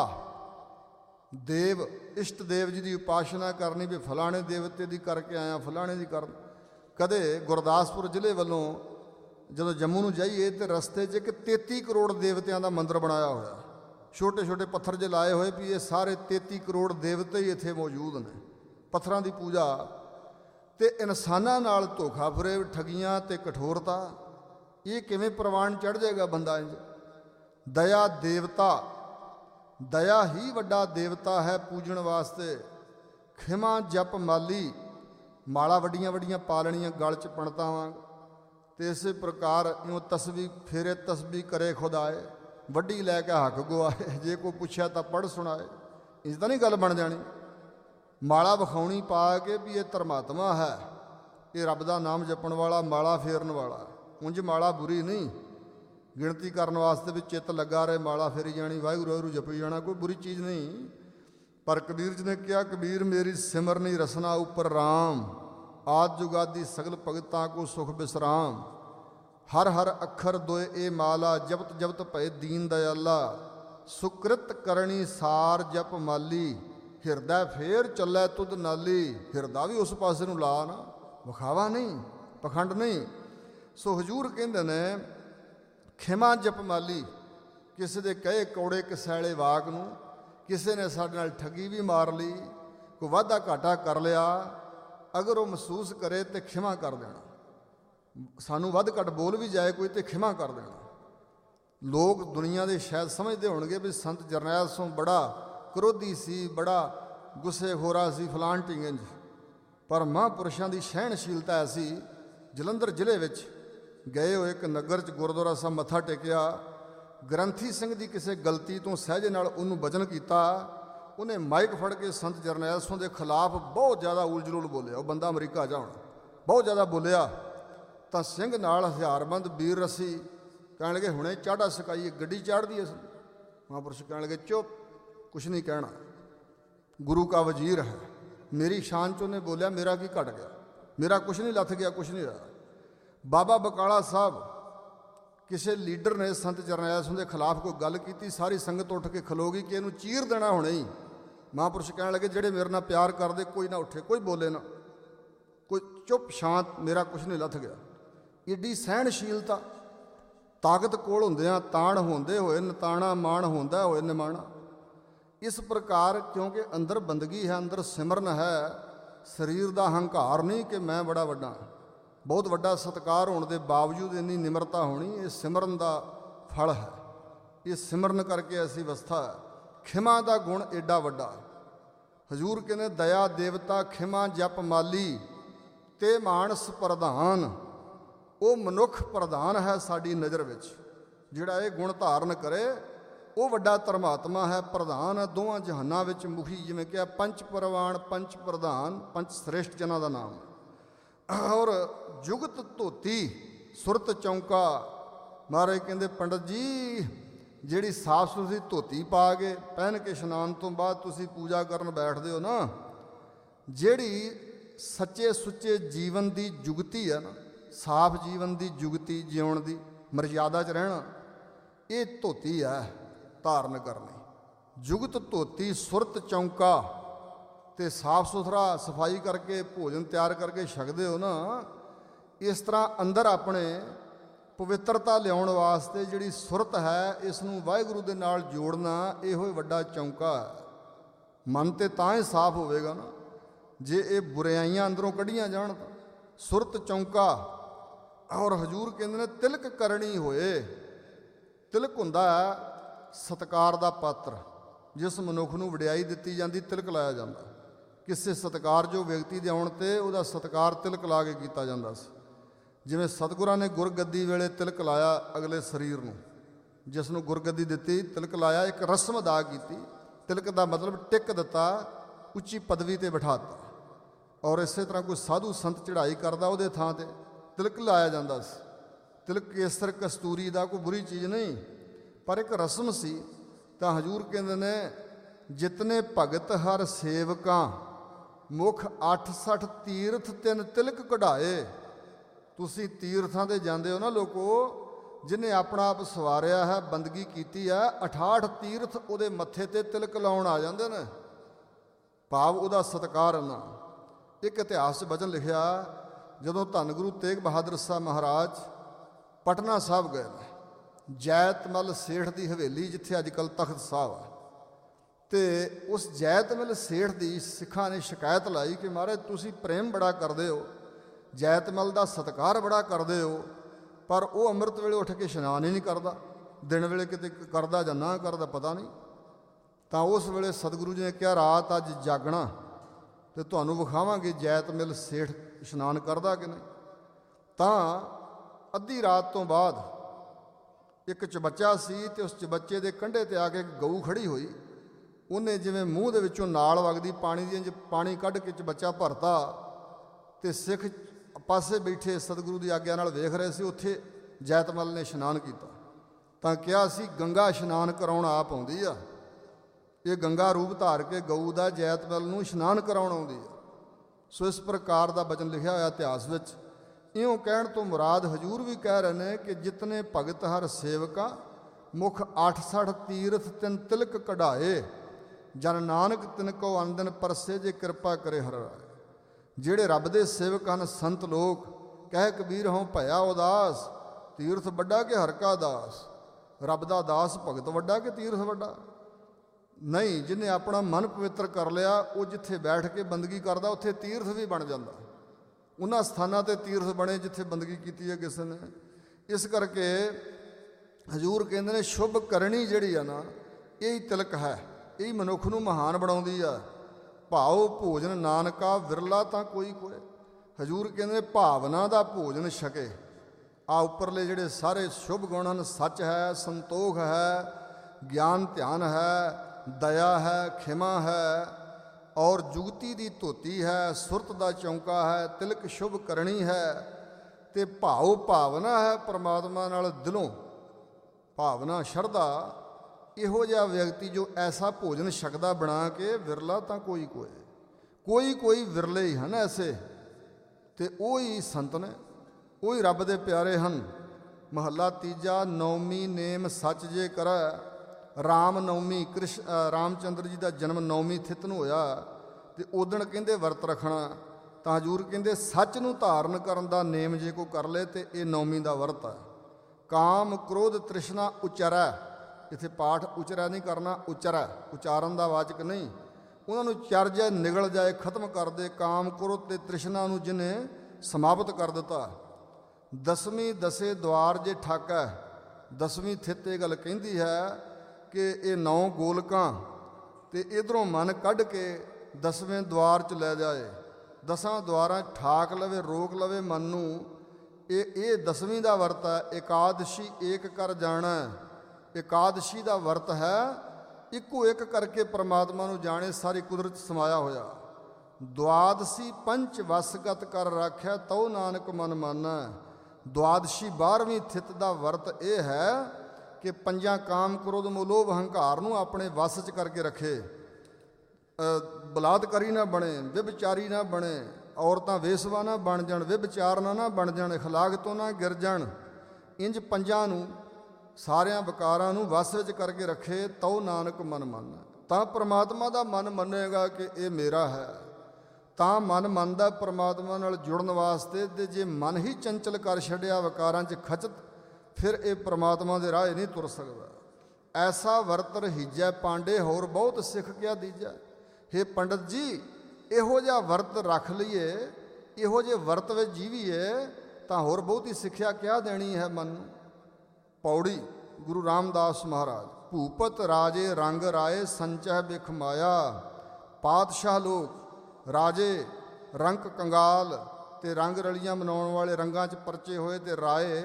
ਦੇਵ ਇਸ਼ਟ ਦੇਵ ਜੀ ਦੀ ਉਪਾਸਨਾ ਕਰਨੀ, ਵੀ ਫਲਾਣੇ ਦੇਵਤੇ ਦੀ ਕਰਕੇ ਆਇਆ, ਫਲਾਣੇ ਦੀ ਕਰ। ਕਦੇ ਗੁਰਦਾਸਪੁਰ ਜ਼ਿਲ੍ਹੇ ਵੱਲੋਂ ਜਦੋਂ ਜੰਮੂ ਨੂੰ ਜਾਈਏ ਤੇ ਰਸਤੇ 'ਚ ਇੱਕ 33 ਕਰੋੜ ਦੇਵਤਿਆਂ ਦਾ ਮੰਦਿਰ ਬਣਾਇਆ ਹੋਇਆ। ਛੋਟੇ ਛੋਟੇ ਪੱਥਰ ਜੇ ਲਾਏ ਹੋਏ ਵੀ ਇਹ ਸਾਰੇ 33 ਕਰੋੜ ਦੇਵਤੇ ਹੀ ਇੱਥੇ ਮੌਜੂਦ ਨੇ। ਪੱਥਰਾਂ ਦੀ ਪੂਜਾ ਤੇ ਇਨਸਾਨਾਂ ਨਾਲ ਧੋਖਾ ਫਰੇਬ, ਠੱਗੀਆਂ ਤੇ ਕਠੋਰਤਾ, ਇਹ ਕਿਵੇਂ ਪ੍ਰਵਾਨ ਚੜ੍ਹ ਜਾਏਗਾ ਬੰਦਾ ਇੰਝ? ਦਇਆ ਦੇਵਤਾ, ਦਇਆ ਹੀ ਵੱਡਾ ਦੇਵਤਾ ਹੈ ਪੂਜਣ ਵਾਸਤੇ। ਖਿਮਾ ਜਪ ਮਾਲੀ, ਮਾਲਾ ਵੱਡੀਆਂ ਵੱਡੀਆਂ ਪਾਲਣੀਆਂ ਗਲ 'ਚ ਪਣਤਾਂ ਵਾਂਗ। ਤੇ ਇਸੇ ਪ੍ਰਕਾਰ ਇਉਂ ਤਸਬੀਹ ਫੇਰੇ ਤਸਬੀਹ ਕਰੇ ਖੁਦਾਏ, ਵੱਡੀ ਲੈ ਕੇ ਹੱਕ ਗਵਾਏ। ਜੇ ਕੋਈ ਪੁੱਛਿਆ ਤਾਂ ਪੜ੍ਹ ਸੁਣਾਏ। ਇਸ ਤਾਂ ਨਹੀਂ ਗੱਲ ਬਣ ਜਾਣੀ। ਮਾਲਾ ਵਿਖਾਉਣੀ ਪਾ ਕੇ ਵੀ ਇਹ ਧਰਮਾਤਮਾ ਹੈ, ਇਹ ਰੱਬ ਦਾ ਨਾਮ ਜਪਣ ਵਾਲਾ, ਮਾਲਾ ਫੇਰਨ ਵਾਲਾ। ਉਂਝ ਮਾਲਾ ਬੁਰੀ ਨਹੀਂ, ਗਿਣਤੀ ਕਰਨ ਵਾਸਤੇ ਵੀ ਚਿੱਤ ਲੱਗਾ ਰਹੇ, ਮਾਲਾ ਫੇਰੀ ਜਾਣੀ, ਵਾਹਿਗੁਰੂ ਵਾਹਿਗੁਰੂ ਜਪੀ ਜਾਣਾ, ਕੋਈ ਬੁਰੀ ਚੀਜ਼ ਨਹੀਂ। ਪਰ ਕਬੀਰ ਜੀ ਨੇ ਕਿਹਾ, ਕਬੀਰ ਮੇਰੀ ਸਿਮਰਨੀ ਰਸਨਾ ਉੱਪਰ ਰਾਮ, ਆਦ ਜੁਗਾਦੀ ਸਗਲ ਭਗਤਾਂ ਕੋ ਸੁਖ ਬਿਸਰਾਮ। ਹਰ ਹਰ ਅੱਖਰ ਦੋਏ ਇਹ ਮਾਲਾ, ਜਪਤ ਜਪਤ ਭਏ ਦੀਨ ਦਇਆਲਾ। ਸੁਕ੍ਰਿਤ ਕਰਨੀ ਸਾਰ ਜਪ ਮਾਲੀ, ਹਿਰਦਾ ਫੇਰ ਚੱਲੈ ਤੁਧ ਨਾਲੀ। ਹਿਰਦਾ ਵੀ ਉਸ ਪਾਸੇ ਨੂੰ ਲਾ ਨਾ, ਵਿਖਾਵਾ ਨਹੀਂ, ਪਖੰਡ ਨਹੀਂ। ਸੋ ਹਜ਼ੂਰ ਕਹਿੰਦੇ ਨੇ ਖਿਮਾ ਜਪ ਮਾਲੀ। ਕਿਸੇ ਦੇ ਕਹੇ ਕੌੜੇ ਕਸੈਲੇ ਵਾਕ ਨੂੰ, ਕਿਸੇ ਨੇ ਸਾਡੇ ਨਾਲ ਠੱਗੀ ਵੀ ਮਾਰ ਲਈ, ਕੋਈ ਵਾਧਾ ਘਾਟਾ ਕਰ ਲਿਆ, ਅਗਰ ਉਹ ਮਹਿਸੂਸ ਕਰੇ ਤੇ ਖਿਮਾ ਕਰ ਦੇਣਾ। ਸਾਨੂੰ ਵੱਧ ਘੱਟ ਬੋਲ ਵੀ ਜਾਏ ਕੋਈ ਤੇ ਖਿਮਾ ਕਰ ਦੇਣਾ। ਲੋਕ ਦੁਨੀਆ ਦੇ ਸ਼ਾਇਦ ਸਮਝਦੇ ਹੋਣਗੇ ਵੀ ਸੰਤ ਜਰਨੈਲ ਸਿੰਘ ਬੜਾ ਕ੍ਰੋਧੀ ਸੀ, ਬੜਾ ਗੁੱਸੇਖੋਰਾ ਸੀ, ਫਲਾਣ ਢੀਂਗੰਜ। ਪਰ ਮਹਾਂਪੁਰਸ਼ਾਂ ਦੀ ਸਹਿਣਸ਼ੀਲਤਾ ਐਸੀ। ਜਲੰਧਰ ਜ਼ਿਲ੍ਹੇ ਵਿੱਚ ਗਏ ਹੋਏ ਇੱਕ ਨਗਰ 'ਚ ਗੁਰਦੁਆਰਾ ਸਾਹਿਬ ਮੱਥਾ ਟੇਕਿਆ। ਗ੍ਰੰਥੀ ਸਿੰਘ ਦੀ ਕਿਸੇ ਗਲਤੀ ਤੋਂ ਸਹਿਜੇ ਨਾਲ ਉਹਨੂੰ ਬਚਨ ਕੀਤਾ, ਉਹਨੇ ਮਾਈਕ ਫੜ ਕੇ ਸੰਤ ਜਰਨੈਲ ਸਿੰਘ ਦੇ ਖਿਲਾਫ ਬਹੁਤ ਜ਼ਿਆਦਾ ਉਲਝਲੁਲ ਬੋਲਿਆ। ਉਹ ਬੰਦਾ ਅਮਰੀਕਾ ਜਾ ਹੁਣ ਬਹੁਤ ਜ਼ਿਆਦਾ ਬੋਲਿਆ ਤਾਂ ਸਿੰਘ ਨਾਲ ਹਥਿਆਰਬੰਦ ਵੀਰ ਰਸੀ ਕਹਿਣ ਲੱਗੇ ਹੁਣੇ ਚਾੜਾ ਸਕਾਈਏ, ਗੱਡੀ ਚਾੜਦੀ ਇਸ। ਮਹਾਂਪੁਰਸ਼ ਕਹਿਣ ਲੱਗੇ ਚੁੱਪ, ਕੁਛ ਨਹੀਂ ਕਹਿਣਾ, ਗੁਰੂ ਕਾ ਵਜ਼ੀਰ ਹੈ। ਮੇਰੀ ਸ਼ਾਨ 'ਚ ਉਹਨੇ ਬੋਲਿਆ, ਮੇਰਾ ਕੀ ਘਟ ਗਿਆ, ਮੇਰਾ ਕੁਛ ਨਹੀਂ ਲੱਥ ਗਿਆ, ਕੁਛ ਨਹੀਂ ਹੋਇਆ। ਬਾਬਾ ਬਕਾਲਾ ਸਾਹਿਬ ਕਿਸੇ ਲੀਡਰ ਨੇ ਸੰਤ ਜਰਨੈਲ ਸਿੰਘ ਦੇ ਖਿਲਾਫ ਕੋਈ ਗੱਲ ਕੀਤੀ, ਸਾਰੀ ਸੰਗਤ ਉੱਠ ਕੇ ਖਲੋ ਗਈ ਕਿ ਇਹਨੂੰ ਚੀਰ ਦੇਣਾ ਹੁਣੇ ਹੀ। ਮਹਾਂਪੁਰਸ਼ ਕਹਿਣ ਲੱਗੇ ਜਿਹੜੇ ਮੇਰੇ ਨਾਲ ਪਿਆਰ ਕਰਦੇ ਕੋਈ ਨਾ ਉੱਠੇ, ਕੋਈ ਬੋਲੇ ਨਾ, ਕੋਈ ਚੁੱਪ ਸ਼ਾਂਤ, ਮੇਰਾ ਕੁਛ ਨਹੀਂ ਲੱਥ ਗਿਆ। ਏਡੀ ਸਹਿਣਸ਼ੀਲਤਾ, ਤਾਕਤ ਕੋਲ ਹੁੰਦਿਆਂ ਤਾਣ ਹੁੰਦੇ ਹੋਏ ਨਤਾਣਾ, ਮਾਣ ਹੁੰਦਾ ਹੋਏ ਨਿਮਾਣਾ। ਇਸ ਪ੍ਰਕਾਰ ਕਿਉਂਕਿ ਅੰਦਰ ਬੰਦਗੀ ਹੈ, ਅੰਦਰ ਸਿਮਰਨ ਹੈ, ਸਰੀਰ ਦਾ ਹੰਕਾਰ ਨਹੀਂ ਕਿ ਮੈਂ ਬੜਾ ਵੱਡਾ, ਬਹੁਤ ਵੱਡਾ ਸਤਿਕਾਰ ਹੋਣ ਦੇ ਬਾਵਜੂਦ ਇੰਨੀ ਨਿਮਰਤਾ ਹੋਣੀ, ਇਹ ਸਿਮਰਨ ਦਾ ਫਲ ਹੈ। ਇਹ ਸਿਮਰਨ ਕਰਕੇ ਐਸੀ ਅਵਸਥਾ ਹੈ। ਖਿਮਾ ਦਾ ਗੁਣ ਏਡਾ ਵੱਡਾ। ਹਜ਼ੂਰ ਕਹਿੰਦੇ ਦਇਆ ਦੇਵਤਾ ਖਿਮਾ ਜਪ ਮਾਲੀ ਤੇ ਮਾਨਸ ਪ੍ਰਧਾਨ। ਉਹ ਮਨੁੱਖ ਪ੍ਰਧਾਨ ਹੈ ਸਾਡੀ ਨਜ਼ਰ ਵਿੱਚ, ਜਿਹੜਾ ਇਹ ਗੁਣ ਧਾਰਨ ਕਰੇ ਉਹ ਵੱਡਾ ਧਰਮਾਤਮਾ ਹੈ, ਪ੍ਰਧਾਨ ਹੈ ਦੋਵਾਂ ਜਹਾਨਾਂ ਵਿੱਚ ਮੁਖੀ। ਜਿਵੇਂ ਕਿਹਾ ਪੰਚ ਪਰਵਾਨ ਪੰਚ ਪ੍ਰਧਾਨ, ਪੰਚ ਸ੍ਰੇਸ਼ਟ ਜਨਾਂ ਦਾ ਨਾਮ। ਔਰ ਜੁਗਤ ਧੋਤੀ ਸੁਰਤ ਚੌਂਕਾ। ਮਹਾਰਾਜ ਕਹਿੰਦੇ ਪੰਡਤ ਜੀ ਜਿਹੜੀ ਸਾਫ ਸੁਥਰੀ ਧੋਤੀ ਪਾ ਕੇ ਪਹਿਨ ਕੇ ਇਸ਼ਨਾਨ ਤੋਂ ਬਾਅਦ ਤੁਸੀਂ ਪੂਜਾ ਕਰਨ ਬੈਠਦੇ ਹੋ ਨਾ, ਜਿਹੜੀ ਸੱਚੇ ਸੁੱਚੇ ਜੀਵਨ ਦੀ ਜੁਗਤੀ ਹੈ ਨਾ, ਸਾਫ ਜੀਵਨ ਦੀ ਜੁਗਤੀ, ਜਿਉਣ ਦੀ ਮਰਜ਼ਾਦਾ 'ਚ ਰਹਿਣਾ, ਇਹ ਧੋਤੀ ਹੈ ਧਾਰਨ ਕਰਨੀ। ਜੁਗਤ ਧੋਤੀ ਸੁਰਤ ਚੌਂਕਾ। ਅਤੇ ਸਾਫ ਸੁਥਰਾ ਸਫਾਈ ਕਰਕੇ ਭੋਜਨ ਤਿਆਰ ਕਰਕੇ ਛਕਦੇ ਹੋ ਨਾ, ਇਸ ਤਰ੍ਹਾਂ ਅੰਦਰ ਆਪਣੇ ਪਵਿੱਤਰਤਾ ਲਿਆਉਣ ਵਾਸਤੇ ਜਿਹੜੀ ਸੁਰਤ ਹੈ, ਇਸ ਨੂੰ ਵਾਹਿਗੁਰੂ ਦੇ ਨਾਲ ਜੋੜਨਾ, ਇਹੋ ਹੀ ਵੱਡਾ ਚੌਂਕਾ ਹੈ। ਮਨ ਤੇ ਤਾਂ ਹੀ ਸਾਫ ਹੋਵੇਗਾ ਨਾ ਜੇ ਇਹ ਬੁਰਾਈਆਂ ਅੰਦਰੋਂ ਕੱਢੀਆਂ ਜਾਣ ਤਾਂ। ਸੁਰਤ ਚੌਂਕਾ। ਔਰ ਹਜ਼ੂਰ ਕਹਿੰਦੇ ਨੇ ਤਿਲਕ ਕਰਨੀ ਹੋਏ। ਤਿਲਕ ਹੁੰਦਾ ਹੈ ਸਤਿਕਾਰ ਦਾ ਪਾਤਰ। ਜਿਸ ਮਨੁੱਖ ਨੂੰ ਵਡਿਆਈ ਦਿੱਤੀ ਜਾਂਦੀ ਤਿਲਕ ਲਾਇਆ ਜਾਂਦਾ। ਕਿਸੇ ਸਤਿਕਾਰਯੋਗ ਵਿਅਕਤੀ ਦੇ ਆਉਣ 'ਤੇ ਉਹਦਾ ਸਤਿਕਾਰ ਤਿਲਕ ਲਾ ਕੇ ਕੀਤਾ ਜਾਂਦਾ ਸੀ। ਜਿਵੇਂ ਸਤਿਗੁਰਾਂ ਨੇ ਗੁਰਗੱਦੀ ਵੇਲੇ ਤਿਲਕ ਲਾਇਆ ਅਗਲੇ ਸਰੀਰ ਨੂੰ, ਜਿਸ ਨੂੰ ਗੁਰਗੱਦੀ ਦਿੱਤੀ ਤਿਲਕ ਲਾਇਆ, ਇੱਕ ਰਸਮ ਅਦਾ ਕੀਤੀ। ਤਿਲਕ ਦਾ ਮਤਲਬ ਟਿਕ ਦਿੱਤਾ, ਉੱਚੀ ਪਦਵੀ 'ਤੇ ਬਿਠਾਤਾ। ਔਰ ਇਸੇ ਤਰ੍ਹਾਂ ਕੋਈ ਸਾਧੂ ਸੰਤ ਚੜ੍ਹਾਈ ਕਰਦਾ, ਉਹਦੇ ਥਾਂ 'ਤੇ ਤਿਲਕ ਲਾਇਆ ਜਾਂਦਾ ਸੀ। ਤਿਲਕ ਕੇਸਰ ਕਸਤੂਰੀ ਦਾ ਕੋਈ ਬੁਰੀ ਚੀਜ਼ ਨਹੀਂ, ਪਰ ਇੱਕ ਰਸਮ ਸੀ। ਤਾਂ ਹਜ਼ੂਰ ਕਹਿੰਦੇ ਨੇ ਜਿਤਨੇ ਭਗਤ ਹਰ ਸੇਵਕਾਂ ਮੁਖ 68 ਤੀਰਥ ਤਿੰਨ ਤਿਲਕ ਕਢਾਏ। ਤੁਸੀਂ ਤੀਰਥਾਂ 'ਤੇ ਜਾਂਦੇ ਹੋ ਨਾ ਲੋਕੋ, ਜਿਹਨੇ ਆਪਣਾ ਆਪ ਸਵਾਰਿਆ ਹੈ, ਬੰਦਗੀ ਕੀਤੀ ਹੈ, 68 ਤੀਰਥ ਉਹਦੇ ਮੱਥੇ 'ਤੇ ਤਿਲਕ ਲਾਉਣ ਆ ਜਾਂਦੇ ਨੇ। ਭਾਵ ਉਹਦਾ ਸਤਿਕਾਰ ਨਾ। ਇੱਕ ਇਤਿਹਾਸ 'ਚ ਵਚਨ ਲਿਖਿਆ, ਜਦੋਂ ਧੰਨ ਗੁਰੂ ਤੇਗ ਬਹਾਦਰ ਸਾਹਿਬ ਮਹਾਰਾਜ ਪਟਨਾ ਸਾਹਿਬ ਗਏ ਨੇ, ਜੈਤਮਲ ਸੇਠ ਦੀ ਹਵੇਲੀ ਜਿੱਥੇ ਅੱਜ ਕੱਲ੍ਹ ਤਖਤ ਸਾਹਿਬ ਆ, ਅਤੇ ਉਸ ਜੈਤਮਲ ਸੇਠ ਦੀ ਸਿੱਖਾਂ ਨੇ ਸ਼ਿਕਾਇਤ ਲਾਈ ਕਿ ਮਹਾਰਾਜ ਤੁਸੀਂ ਪ੍ਰੇਮ ਬੜਾ ਕਰਦੇ ਹੋ, ਜੈਤਮਲ ਦਾ ਸਤਿਕਾਰ ਬੜਾ ਕਰਦੇ ਹੋ, ਪਰ ਉਹ ਅੰਮ੍ਰਿਤ ਵੇਲੇ ਉੱਠ ਕੇ ਇਸ਼ਨਾਨ ਹੀ ਨਹੀਂ ਕਰਦਾ, ਦਿਨ ਵੇਲੇ ਕਿਤੇ ਕਰਦਾ ਜਾਂ ਨਾ ਕਰਦਾ ਪਤਾ ਨਹੀਂ। ਤਾਂ ਉਸ ਵੇਲੇ ਸਤਿਗੁਰੂ ਜੀ ਨੇ ਕਿਹਾ ਰਾਤ ਅੱਜ ਜਾਗਣਾ ਅਤੇ ਤੁਹਾਨੂੰ ਵਿਖਾਵਾਂਗੇ ਜੈਤਮਲ ਸੇਠ ਇਸ਼ਨਾਨ ਕਰਦਾ ਕਿ ਨਹੀਂ। ਤਾਂ ਅੱਧੀ ਰਾਤ ਤੋਂ ਬਾਅਦ ਇੱਕ ਚਬੱਚਾ ਸੀ ਅਤੇ ਉਸ ਚਬੱਚੇ ਦੇ ਕੰਢੇ 'ਤੇ ਆ ਕੇ ਇੱਕ ਗਊ ਖੜ੍ਹੀ ਹੋਈ। ਉਹਨੇ ਜਿਵੇਂ ਮੂੰਹ ਦੇ ਵਿੱਚੋਂ ਨਾਲ ਵਗਦੀ ਪਾਣੀ ਦੀ ਪਾਣੀ ਕੱਢ ਕੇ ਚਬੱਚਾ ਭਰਤਾ, ਅਤੇ ਸਿੱਖ ਪਾਸੇ ਬੈਠੇ ਸਤਿਗੁਰੂ ਦੀ ਆਗਿਆ ਨਾਲ ਵੇਖ ਰਹੇ ਸੀ। ਉੱਥੇ ਜੈਤਮਲ ਨੇ ਇਸ਼ਨਾਨ ਕੀਤਾ। ਤਾਂ ਕਿਹਾ ਸੀ ਗੰਗਾ ਇਸ਼ਨਾਨ ਕਰਾਉਣ ਆਪ ਆਉਂਦੀ ਆ, ਇਹ ਗੰਗਾ ਰੂਪ ਧਾਰ ਕੇ ਗਊ ਦਾ ਜੈਤਮਲ ਨੂੰ ਇਸ਼ਨਾਨ ਕਰਾਉਣ ਆਉਂਦੀ ਆ। ਸੋ ਇਸ ਪ੍ਰਕਾਰ ਦਾ ਬਚਨ ਲਿਖਿਆ ਹੋਇਆ ਇਤਿਹਾਸ ਵਿੱਚ। ਇਉਂ ਕਹਿਣ ਤੋਂ ਮੁਰਾਦ ਹਜ਼ੂਰ ਵੀ ਕਹਿ ਰਹੇ ਨੇ ਕਿ ਜਿਤਨੇ ਭਗਤ ਹਰ ਸੇਵਕਾ ਮੁਖ 68 ਤੀਰਥ ਤਿੰਨ ਤਿਲਕ ਕਢਾਏ, ਜਨ ਨਾਨਕ ਤਿਨ ਕੋ ਅੰਦਨ ਪਰਸੇ ਜੇ ਕਿਰਪਾ ਕਰੇ ਹਰ ਰਾਏ। ਜਿਹੜੇ ਰੱਬ ਦੇ ਸੇਵਕ ਹਨ ਸੰਤ ਲੋਕ, ਕਹਿ ਕਬੀਰ ਹੋਂ ਭਇਆ ਉਦਾਸ, ਤੀਰਥ ਵੱਡਾ ਕਿ ਹਰ ਕਾ ਦਾਸ। ਰੱਬ ਦਾ ਦਾਸ ਭਗਤ ਵੱਡਾ ਕਿ ਤੀਰਥ ਵੱਡਾ ਨਹੀਂ। ਜਿਹਨੇ ਆਪਣਾ ਮਨ ਪਵਿੱਤਰ ਕਰ ਲਿਆ, ਉਹ ਜਿੱਥੇ ਬੈਠ ਕੇ ਬੰਦਗੀ ਕਰਦਾ ਉੱਥੇ ਤੀਰਥ ਵੀ ਬਣ ਜਾਂਦਾ। ਉਹਨਾਂ ਸਥਾਨਾਂ 'ਤੇ ਤੀਰਥ ਬਣੇ ਜਿੱਥੇ ਬੰਦਗੀ ਕੀਤੀ ਹੈ ਕਿਸੇ ਨੇ। ਇਸ ਕਰਕੇ ਹਜ਼ੂਰ ਕਹਿੰਦੇ ਨੇ ਸ਼ੁਭ ਕਰਨੀ ਜਿਹੜੀ ਆ ਨਾ, ਇਹ ਹੀ ਤਿਲਕ ਹੈ, ਇਹ ਹੀ ਮਨੁੱਖ ਨੂੰ ਮਹਾਨ ਬਣਾਉਂਦੀ ਆ। ਭਾਉ ਭੋਜਨ ਨਾਨਕਾ ਵਿਰਲਾ ਤਾਂ ਕੋਈ ਕੋਏ। ਹਜ਼ੂਰ ਕਹਿੰਦੇ ਨੇ ਭਾਵਨਾ ਦਾ ਭੋਜਨ ਛਕੇ। ਆ ਉੱਪਰਲੇ ਜਿਹੜੇ ਸਾਰੇ ਸ਼ੁਭ ਗੁਣ ਹਨ, ਸੱਚ ਹੈ, ਸੰਤੋਖ ਹੈ, ਗਿਆਨ ਧਿਆਨ ਹੈ, ਦਇਆ ਹੈ, ਖਿਮਾ ਹੈ, ਔਰ ਜੁਗਤੀ ਦੀ ਧੋਤੀ ਹੈ, ਸੁਰਤ ਦਾ ਚੌਂਕਾ ਹੈ, ਤਿਲਕ ਸ਼ੁਭ ਕਰਨੀ ਹੈ, ਤੇ ਭਾਉ ਭਾਵਨਾ ਹੈ ਪ੍ਰਮਾਤਮਾ ਨਾਲ ਦਿਲੋਂ, ਭਾਵਨਾ ਸ਼ਰਧਾ। ਇਹੋ ਜਿਹਾ ਵਿਅਕਤੀ ਜੋ ਐਸਾ ਭੋਜਨ ਛਕਦਾ ਬਣਾ ਕੇ, ਵਿਰਲਾ ਤਾਂ ਕੋਈ ਵਿਰਲੇ ਹੀ ਹਨ ਐਸੇ, ਤੇ ਉਹ ਹੀ ਸੰਤ ਨੇ, ਉਹ ਹੀ ਰੱਬ ਦੇ ਪਿਆਰੇ ਹਨ। ਮਹੱਲਾ ਤੀਜਾ। ਨੌਮੀ ਨੇਮ ਸੱਚ ਜੇ ਕਰੈ। ਰਾਮ ਨੌਮੀ ਰਾਮ ਚੰਦਰ ਜੀ ਦਾ ਜਨਮ ਨੌਮੀ ਥਿਤ ਨੂੰ ਹੋਇਆ, ਤੇ ਉਦਣ ਕਹਿੰਦੇ ਵਰਤ ਰੱਖਣਾ। ਤਾਂ ਹਜ਼ੂਰ ਕਹਿੰਦੇ ਸੱਚ ਨੂੰ ਧਾਰਨ ਕਰਨ ਦਾ ਨੇਮ ਜੇ ਕੋ ਕਰ ਲੇ ਤੇ ਇਹ ਨੌਮੀ ਦਾ ਵਰਤ ਹੈ। ਕਾਮ ਕ੍ਰੋਧ ਤ੍ਰਿਸ਼ਨਾ ਉਚਰੈ, ਇੱਥੇ ਪਾਠ ਉਚਰੈ ਨਹੀਂ ਕਰਨਾ, ਉਚਰੈ, ਉਚਾਰਨ ਦਾ ਵਾਚਕ ਨਹੀਂ। ਉਹਨਾਂ ਨੂੰ ਚਰ ਜਾਏ, ਨਿਗਲ ਜਾਏ, ਖਤਮ ਕਰ ਦੇ। ਕਾਮ ਕ੍ਰੋਧ ਤੇ ਤ੍ਰਿਸ਼ਨਾ ਨੂੰ ਜਿਹਨੇ ਸਮਾਪਤ ਕਰ ਦਿੱਤਾ। ਦਸਵੀਂ ਦਸੇ ਦਵਾਰ ਜੇ ਠਾਕੈ। ਦਸਵੀਂ ਥਿਤ ਇਹ ਗੱਲ ਕਹਿੰਦੀ ਹੈ ਕਿ ਇਹ 9 ਗੋਲਕਾਂ ਤੇ ਇਧਰੋਂ ਮਨ ਕੱਢ ਕੇ 10ਵੇਂ ਦਵਾਰ 'ਚ ਲੈ ਜਾਏ। 10 ਦਵਾਰਾਂ ਠਾਕ ਲਵੇ, ਰੋਕ ਲਵੇ ਮਨ ਨੂੰ। ਇਹ 10ਵੀਂ ਦਾ ਵਰਤ ਹੈ। ਇਕਾਦਸ਼ੀ ਏਕ ਕਰ ਜਾਣਾ। ਇਕਾਦਸ਼ੀ ਦਾ ਵਰਤ ਹੈ ਇੱਕੋ ਇੱਕ ਕਰਕੇ ਪ੍ਰਮਾਤਮਾ ਨੂੰ ਜਾਣੇ, ਸਾਰੀ ਕੁਦਰਤ ਸਮਾਇਆ ਹੋਇਆ। ਦੁਆਦਸੀ ਪੰਚ ਵਸਗਤ ਕਰ ਰਾਖਿਆ, ਤਉ ਨਾਨਕ ਮਨ ਮਾਨੈ। ਦੁਆਦਸ਼ੀ 12ਵੀਂ ਥਿਤ ਦਾ ਵਰਤ ਇਹ ਹੈ ਕਿ 5 ਕਾਮ ਕ੍ਰੋਧ ਮੋਹ ਲੋਭ ਹੰਕਾਰ ਨੂੰ ਆਪਣੇ ਵਸ 'ਚ ਕਰਕੇ ਰੱਖੇ। ਬਲਾਤਕਾਰੀ ਨਾ ਬਣੇ, ਵਿਭਚਾਰੀ ਨਾ ਬਣੇ, ਔਰਤਾਂ ਵੇਸਵਾ ਨਾ ਬਣ ਜਾਣ, ਵਿਭਚਾਰਨਾ ਨਾ ਬਣ ਜਾਣ, ਅਖਲਾਕ ਤੋਂ ਨਾ ਗਿਰ ਜਾਣ। ਇੰਜ 5 ਨੂੰ, ਸਾਰਿਆਂ ਵਿਕਾਰਾਂ ਨੂੰ ਵਸ ਵਿੱਚ ਕਰਕੇ ਰੱਖੇ। ਤਉ ਨਾਨਕ ਮਨ ਮੰਨੈ, ਤਾਂ ਪ੍ਰਮਾਤਮਾ ਦਾ ਮਨ ਮੰਨੇਗਾ ਕਿ ਇਹ ਮੇਰਾ ਹੈ। ਤਾਂ ਮਨ ਮੰਨਦਾ ਪ੍ਰਮਾਤਮਾ ਨਾਲ ਜੁੜਨ ਵਾਸਤੇ। ਤੇ ਜੇ ਮਨ ਹੀ ਚੰਚਲ ਕਰ ਛੱਡਿਆ, ਵਿਕਾਰਾਂ 'ਚ ਖਚਤ, ਫਿਰ ਇਹ ਪ੍ਰਮਾਤਮਾ ਦੇ ਰਾਹ ਨਹੀਂ ਤੁਰ ਸਕਦਾ। ਐਸਾ ਵਰਤ ਰਹੀਜੈ ਪਾਂਡੇ, ਹੋਰ ਬਹੁਤ ਸਿੱਖ ਕਿਆ ਦੀਜੈ। ਹੇ ਪੰਡਤ ਜੀ, ਇਹੋ ਜਿਹਾ ਵਰਤ ਰੱਖ ਲਈਏ, ਇਹੋ ਜਿਹੇ ਵਰਤ ਵਿੱਚ ਜੀਵੀਏ, ਤਾਂ ਹੋਰ ਬਹੁਤੀ ਸਿੱਖਿਆ ਕਿਆ ਦੇਣੀ ਹੈ ਮਨ ਨੂੰ। ਪੌੜੀ ਗੁਰੂ ਰਾਮਦਾਸ ਮਹਾਰਾਜ। ਭੂਪਤ ਰਾਜੇ ਰੰਗ ਰਾਏ, ਸੰਚੈ ਬਿਖ ਮਾਇਆ। ਪਾਤਸ਼ਾਹ ਲੋਕ ਰਾਜੇ ਰੰਗ ਕੰਗਾਲ ਤੇ ਰੰਗ ਰਲੀਆਂ ਮਨਾਉਣ ਵਾਲੇ, ਰੰਗਾਂ 'ਚ ਪਰਚੇ ਹੋਏ, ਤੇ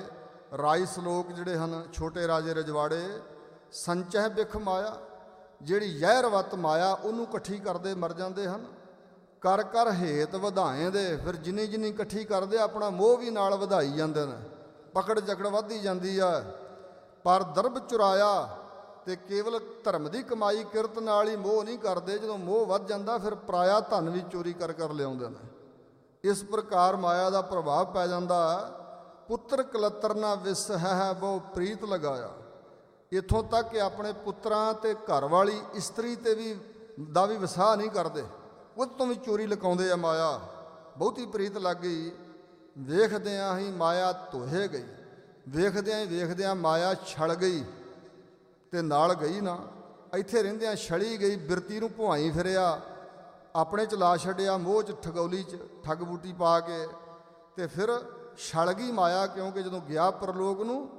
ਰਾਈਸ ਲੋਕ ਜਿਹੜੇ ਹਨ, ਛੋਟੇ ਰਾਜੇ ਰਜਵਾੜੇ। ਸੰਚੈ ਬਿਖ ਮਾਇਆ, ਜਿਹੜੀ ਜ਼ਹਿਰਵਤ ਮਾਇਆ ਉਹਨੂੰ ਇਕੱਠੀ ਕਰਦੇ ਮਰ ਜਾਂਦੇ ਹਨ। ਕਰ ਕਰ ਹੇਤ ਵਧਾਏ ਦੇ, ਫਿਰ ਜਿੰਨੀ ਜਿੰਨੀ ਇਕੱਠੀ ਕਰਦੇ ਆਪਣਾ ਮੋਹ ਵੀ ਨਾਲ ਵਧਾਈ ਜਾਂਦੇ ਨੇ। ਪਕੜ ਜਕੜ ਵੱਧਦੀ ਜਾਂਦੀ ਆ। ਪਰ ਦਰਬ ਚੁਰਾਇਆ, ਤੇ ਕੇਵਲ ਧਰਮ ਦੀ ਕਮਾਈ ਕਿਰਤ ਨਾਲ ਹੀ ਮੋਹ ਨਹੀਂ ਕਰਦੇ। ਜਦੋਂ ਮੋਹ ਵੱਧ ਜਾਂਦਾ, ਫਿਰ ਪਰਾਇਆ ਧਨ ਵੀ ਚੋਰੀ ਕਰ ਲਿਆਉਂਦੇ ਨੇ। ਇਸ ਪ੍ਰਕਾਰ ਮਾਇਆ ਦਾ ਪ੍ਰਭਾਵ ਪੈ ਜਾਂਦਾ। ਪੁੱਤਰ ਕਲੱਤਰ ਨਾ ਵਿਸ ਹੈ ਬਹੁ ਪ੍ਰੀਤ ਲਗਾਇਆ। ਇੱਥੋਂ ਤੱਕ ਕਿ ਆਪਣੇ ਪੁੱਤਰਾਂ ਤੇ ਘਰ ਵਾਲੀ ਇਸਤਰੀ ਤੇ ਵੀ ਵਿਸਾਹ ਨਹੀਂ ਕਰਦੇ, ਉਹ ਤੋਂ ਵੀ ਚੋਰੀ ਲਕਾਉਂਦੇ ਆ। ਮਾਇਆ ਬਹੁਤੀ ਪ੍ਰੀਤ ਲੱਗ ਗਈ। ਵੇਖਦਿਆਂ ਹੀ ਮਾਇਆ ਧੋਹੇ ਗਈ, ਵੇਖਦਿਆਂ ਹੀ ਵੇਖਦਿਆਂ ਮਾਇਆ ਛਲ ਗਈ ਤੇ ਨਾਲ ਗਈ ਨਾ। ਇੱਥੇ ਰਹਿੰਦਿਆਂ ਛਲੀ ਗਈ, ਬਿਰਤੀ ਨੂੰ ਭੁਆਈ ਫਿਰਿਆ, ਆਪਣੇ 'ਚ ਲਾ ਛੱਡਿਆ, ਮੋਹ 'ਚ ਠਗੌਲੀ 'ਚ ਠੱਗ ਬੂਟੀ ਪਾ ਕੇ, ਤੇ ਫਿਰ ਛਲ ਗਈ ਮਾਇਆ। ਕਿਉਂਕਿ ਜਦੋਂ ਗਿਆ ਪਰਲੋਕ ਨੂੰ,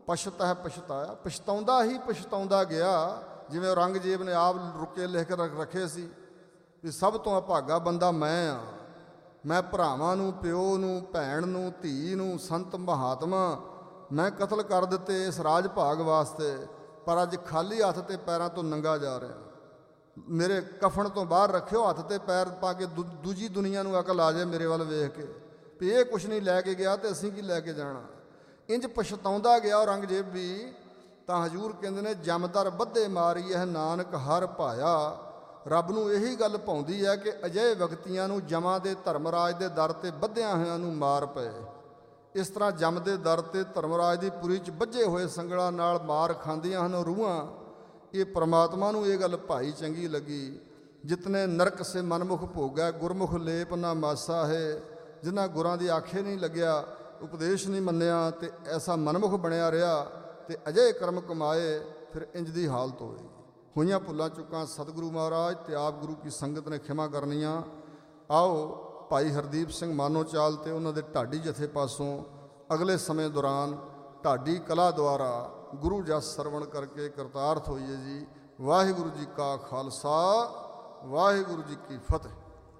ਪਛਤਾਇਆ, ਪਛਤਾਉਂਦਾ ਹੀ ਪਛਤਾਉਂਦਾ ਗਿਆ। ਜਿਵੇਂ ਔਰੰਗਜ਼ੇਬ ਨੇ ਆਪ ਰੁਕੇ ਲਿਖ ਕੇ ਰੱਖੇ ਸੀ ਵੀ ਸਭ ਤੋਂ ਅਭਾਗਾ ਬੰਦਾ ਮੈਂ ਆ। ਮੈਂ ਭਰਾਵਾਂ ਨੂੰ, ਪਿਓ ਨੂੰ, ਭੈਣ ਨੂੰ, ਧੀ ਨੂੰ, ਸੰਤ ਮਹਾਤਮਾ ਮੈਂ ਕਤਲ ਕਰ ਦਿੱਤੇ ਇਸ ਰਾਜ ਭਾਗ ਵਾਸਤੇ, ਪਰ ਅੱਜ ਖਾਲੀ ਹੱਥ ਤੇ ਪੈਰਾਂ ਤੋਂ ਨੰਗਾ ਜਾ ਰਿਹਾ। ਮੇਰੇ ਕਫਨ ਤੋਂ ਬਾਹਰ ਰੱਖਿਓ, ਹੱਥ ਤੇ ਪੈਰ ਪਾ ਕੇ ਦੂਜੀ ਦੁਨੀਆ ਨੂੰ ਅਕਲ ਆ ਜਾਏ ਮੇਰੇ ਵੱਲ ਵੇਖ ਕੇ ਵੀ ਇਹ ਕੁਛ ਨਹੀਂ ਲੈ ਕੇ ਗਿਆ ਤੇ ਅਸੀਂ ਕੀ ਲੈ ਕੇ ਜਾਣਾ। ਇੰਜ ਪਛਤਾਉਂਦਾ ਗਿਆ ਔਰੰਗਜ਼ੇਬ ਵੀ। ਤਾਂ ਹਜ਼ੂਰ ਕਹਿੰਦੇ ਨੇ, ਜਮਦਰ ਬੱਧੇ ਮਾਰੀ ਹੈ ਨਾਨਕ ਹਰ ਭਾਇਆ। ਰੱਬ ਨੂੰ ਇਹੀ ਗੱਲ ਭਾਉਂਦੀ ਹੈ ਕਿ ਅਜਿਹੇ ਵਿਅਕਤੀਆਂ ਨੂੰ ਜਮਾਂ ਦੇ ਧਰਮਰਾਜ ਦੇ ਦਰ ਤੇ ਬੱਧਿਆਂ ਹੋਇਆਂ ਨੂੰ ਮਾਰ ਪਏ। ਇਸ ਤਰ੍ਹਾਂ ਜਮ ਦੇ ਦਰ ਤੇ ਧਰਮਰਾਜ ਦੀ ਪੁਰੀ 'ਚ ਬੱਝੇ ਹੋਏ ਸੰਗਲਾਂ ਨਾਲ ਮਾਰ ਖਾਂਦੀਆਂ ਹਨ ਰੂਹਾਂ। ਇਹ ਪ੍ਰਮਾਤਮਾ ਨੂੰ ਇਹ ਗੱਲ ਭਾਈ ਚੰਗੀ ਲੱਗੀ। ਜਿਤਨੇ ਨਰਕ ਸੇ ਮਨਮੁਖ ਭੋਗੈ, ਗੁਰਮੁਖ ਲੇਪ ਨਾ ਮਾਸਾ ਹੈ। ਜਿਨ੍ਹਾਂ ਗੁਰਾਂ ਦੀ ਆਖੇ ਨਹੀਂ ਲੱਗਿਆ, ਉਪਦੇਸ਼ ਨਹੀਂ ਮੰਨਿਆ, ਤੇ ਐਸਾ ਮਨਮੁਖ ਬਣਿਆ ਰਿਹਾ ਤੇ ਅਜਿਹੇ ਕਰਮ ਕਮਾਏ, ਫਿਰ ਇੰਜ ਦੀ ਹਾਲਤ ਹੋਵੇਗੀ। ਹੋਈਆਂ ਭੁੱਲਾਂ ਚੁੱਕਾਂ ਸਤਿਗੁਰੂ ਮਹਾਰਾਜ ਤੇ ਆਪ ਗੁਰੂ ਕੀ ਸੰਗਤ ਨੇ ਖਿਮਾ ਕਰਨੀਆਂ। ਆਓ ਭਾਈ ਹਰਦੀਪ ਸਿੰਘ ਮਾਨੋਚਾਲ ਤੇ ਉਹਨਾਂ ਦੇ ਢਾਡੀ ਜਥੇ ਪਾਸੋਂ ਅਗਲੇ ਸਮੇਂ ਦੌਰਾਨ ਢਾਡੀ ਕਲਾ ਦੁਆਰਾ ਗੁਰੂ ਜਸ ਸਰਵਣ ਕਰਕੇ ਕਰਤਾਰਥ ਹੋਈਏ ਜੀ। ਵਾਹਿਗੁਰੂ ਜੀ ਕਾ ਖਾਲਸਾ, ਵਾਹਿਗੁਰੂ ਜੀ ਕੀ ਫਤਿਹ।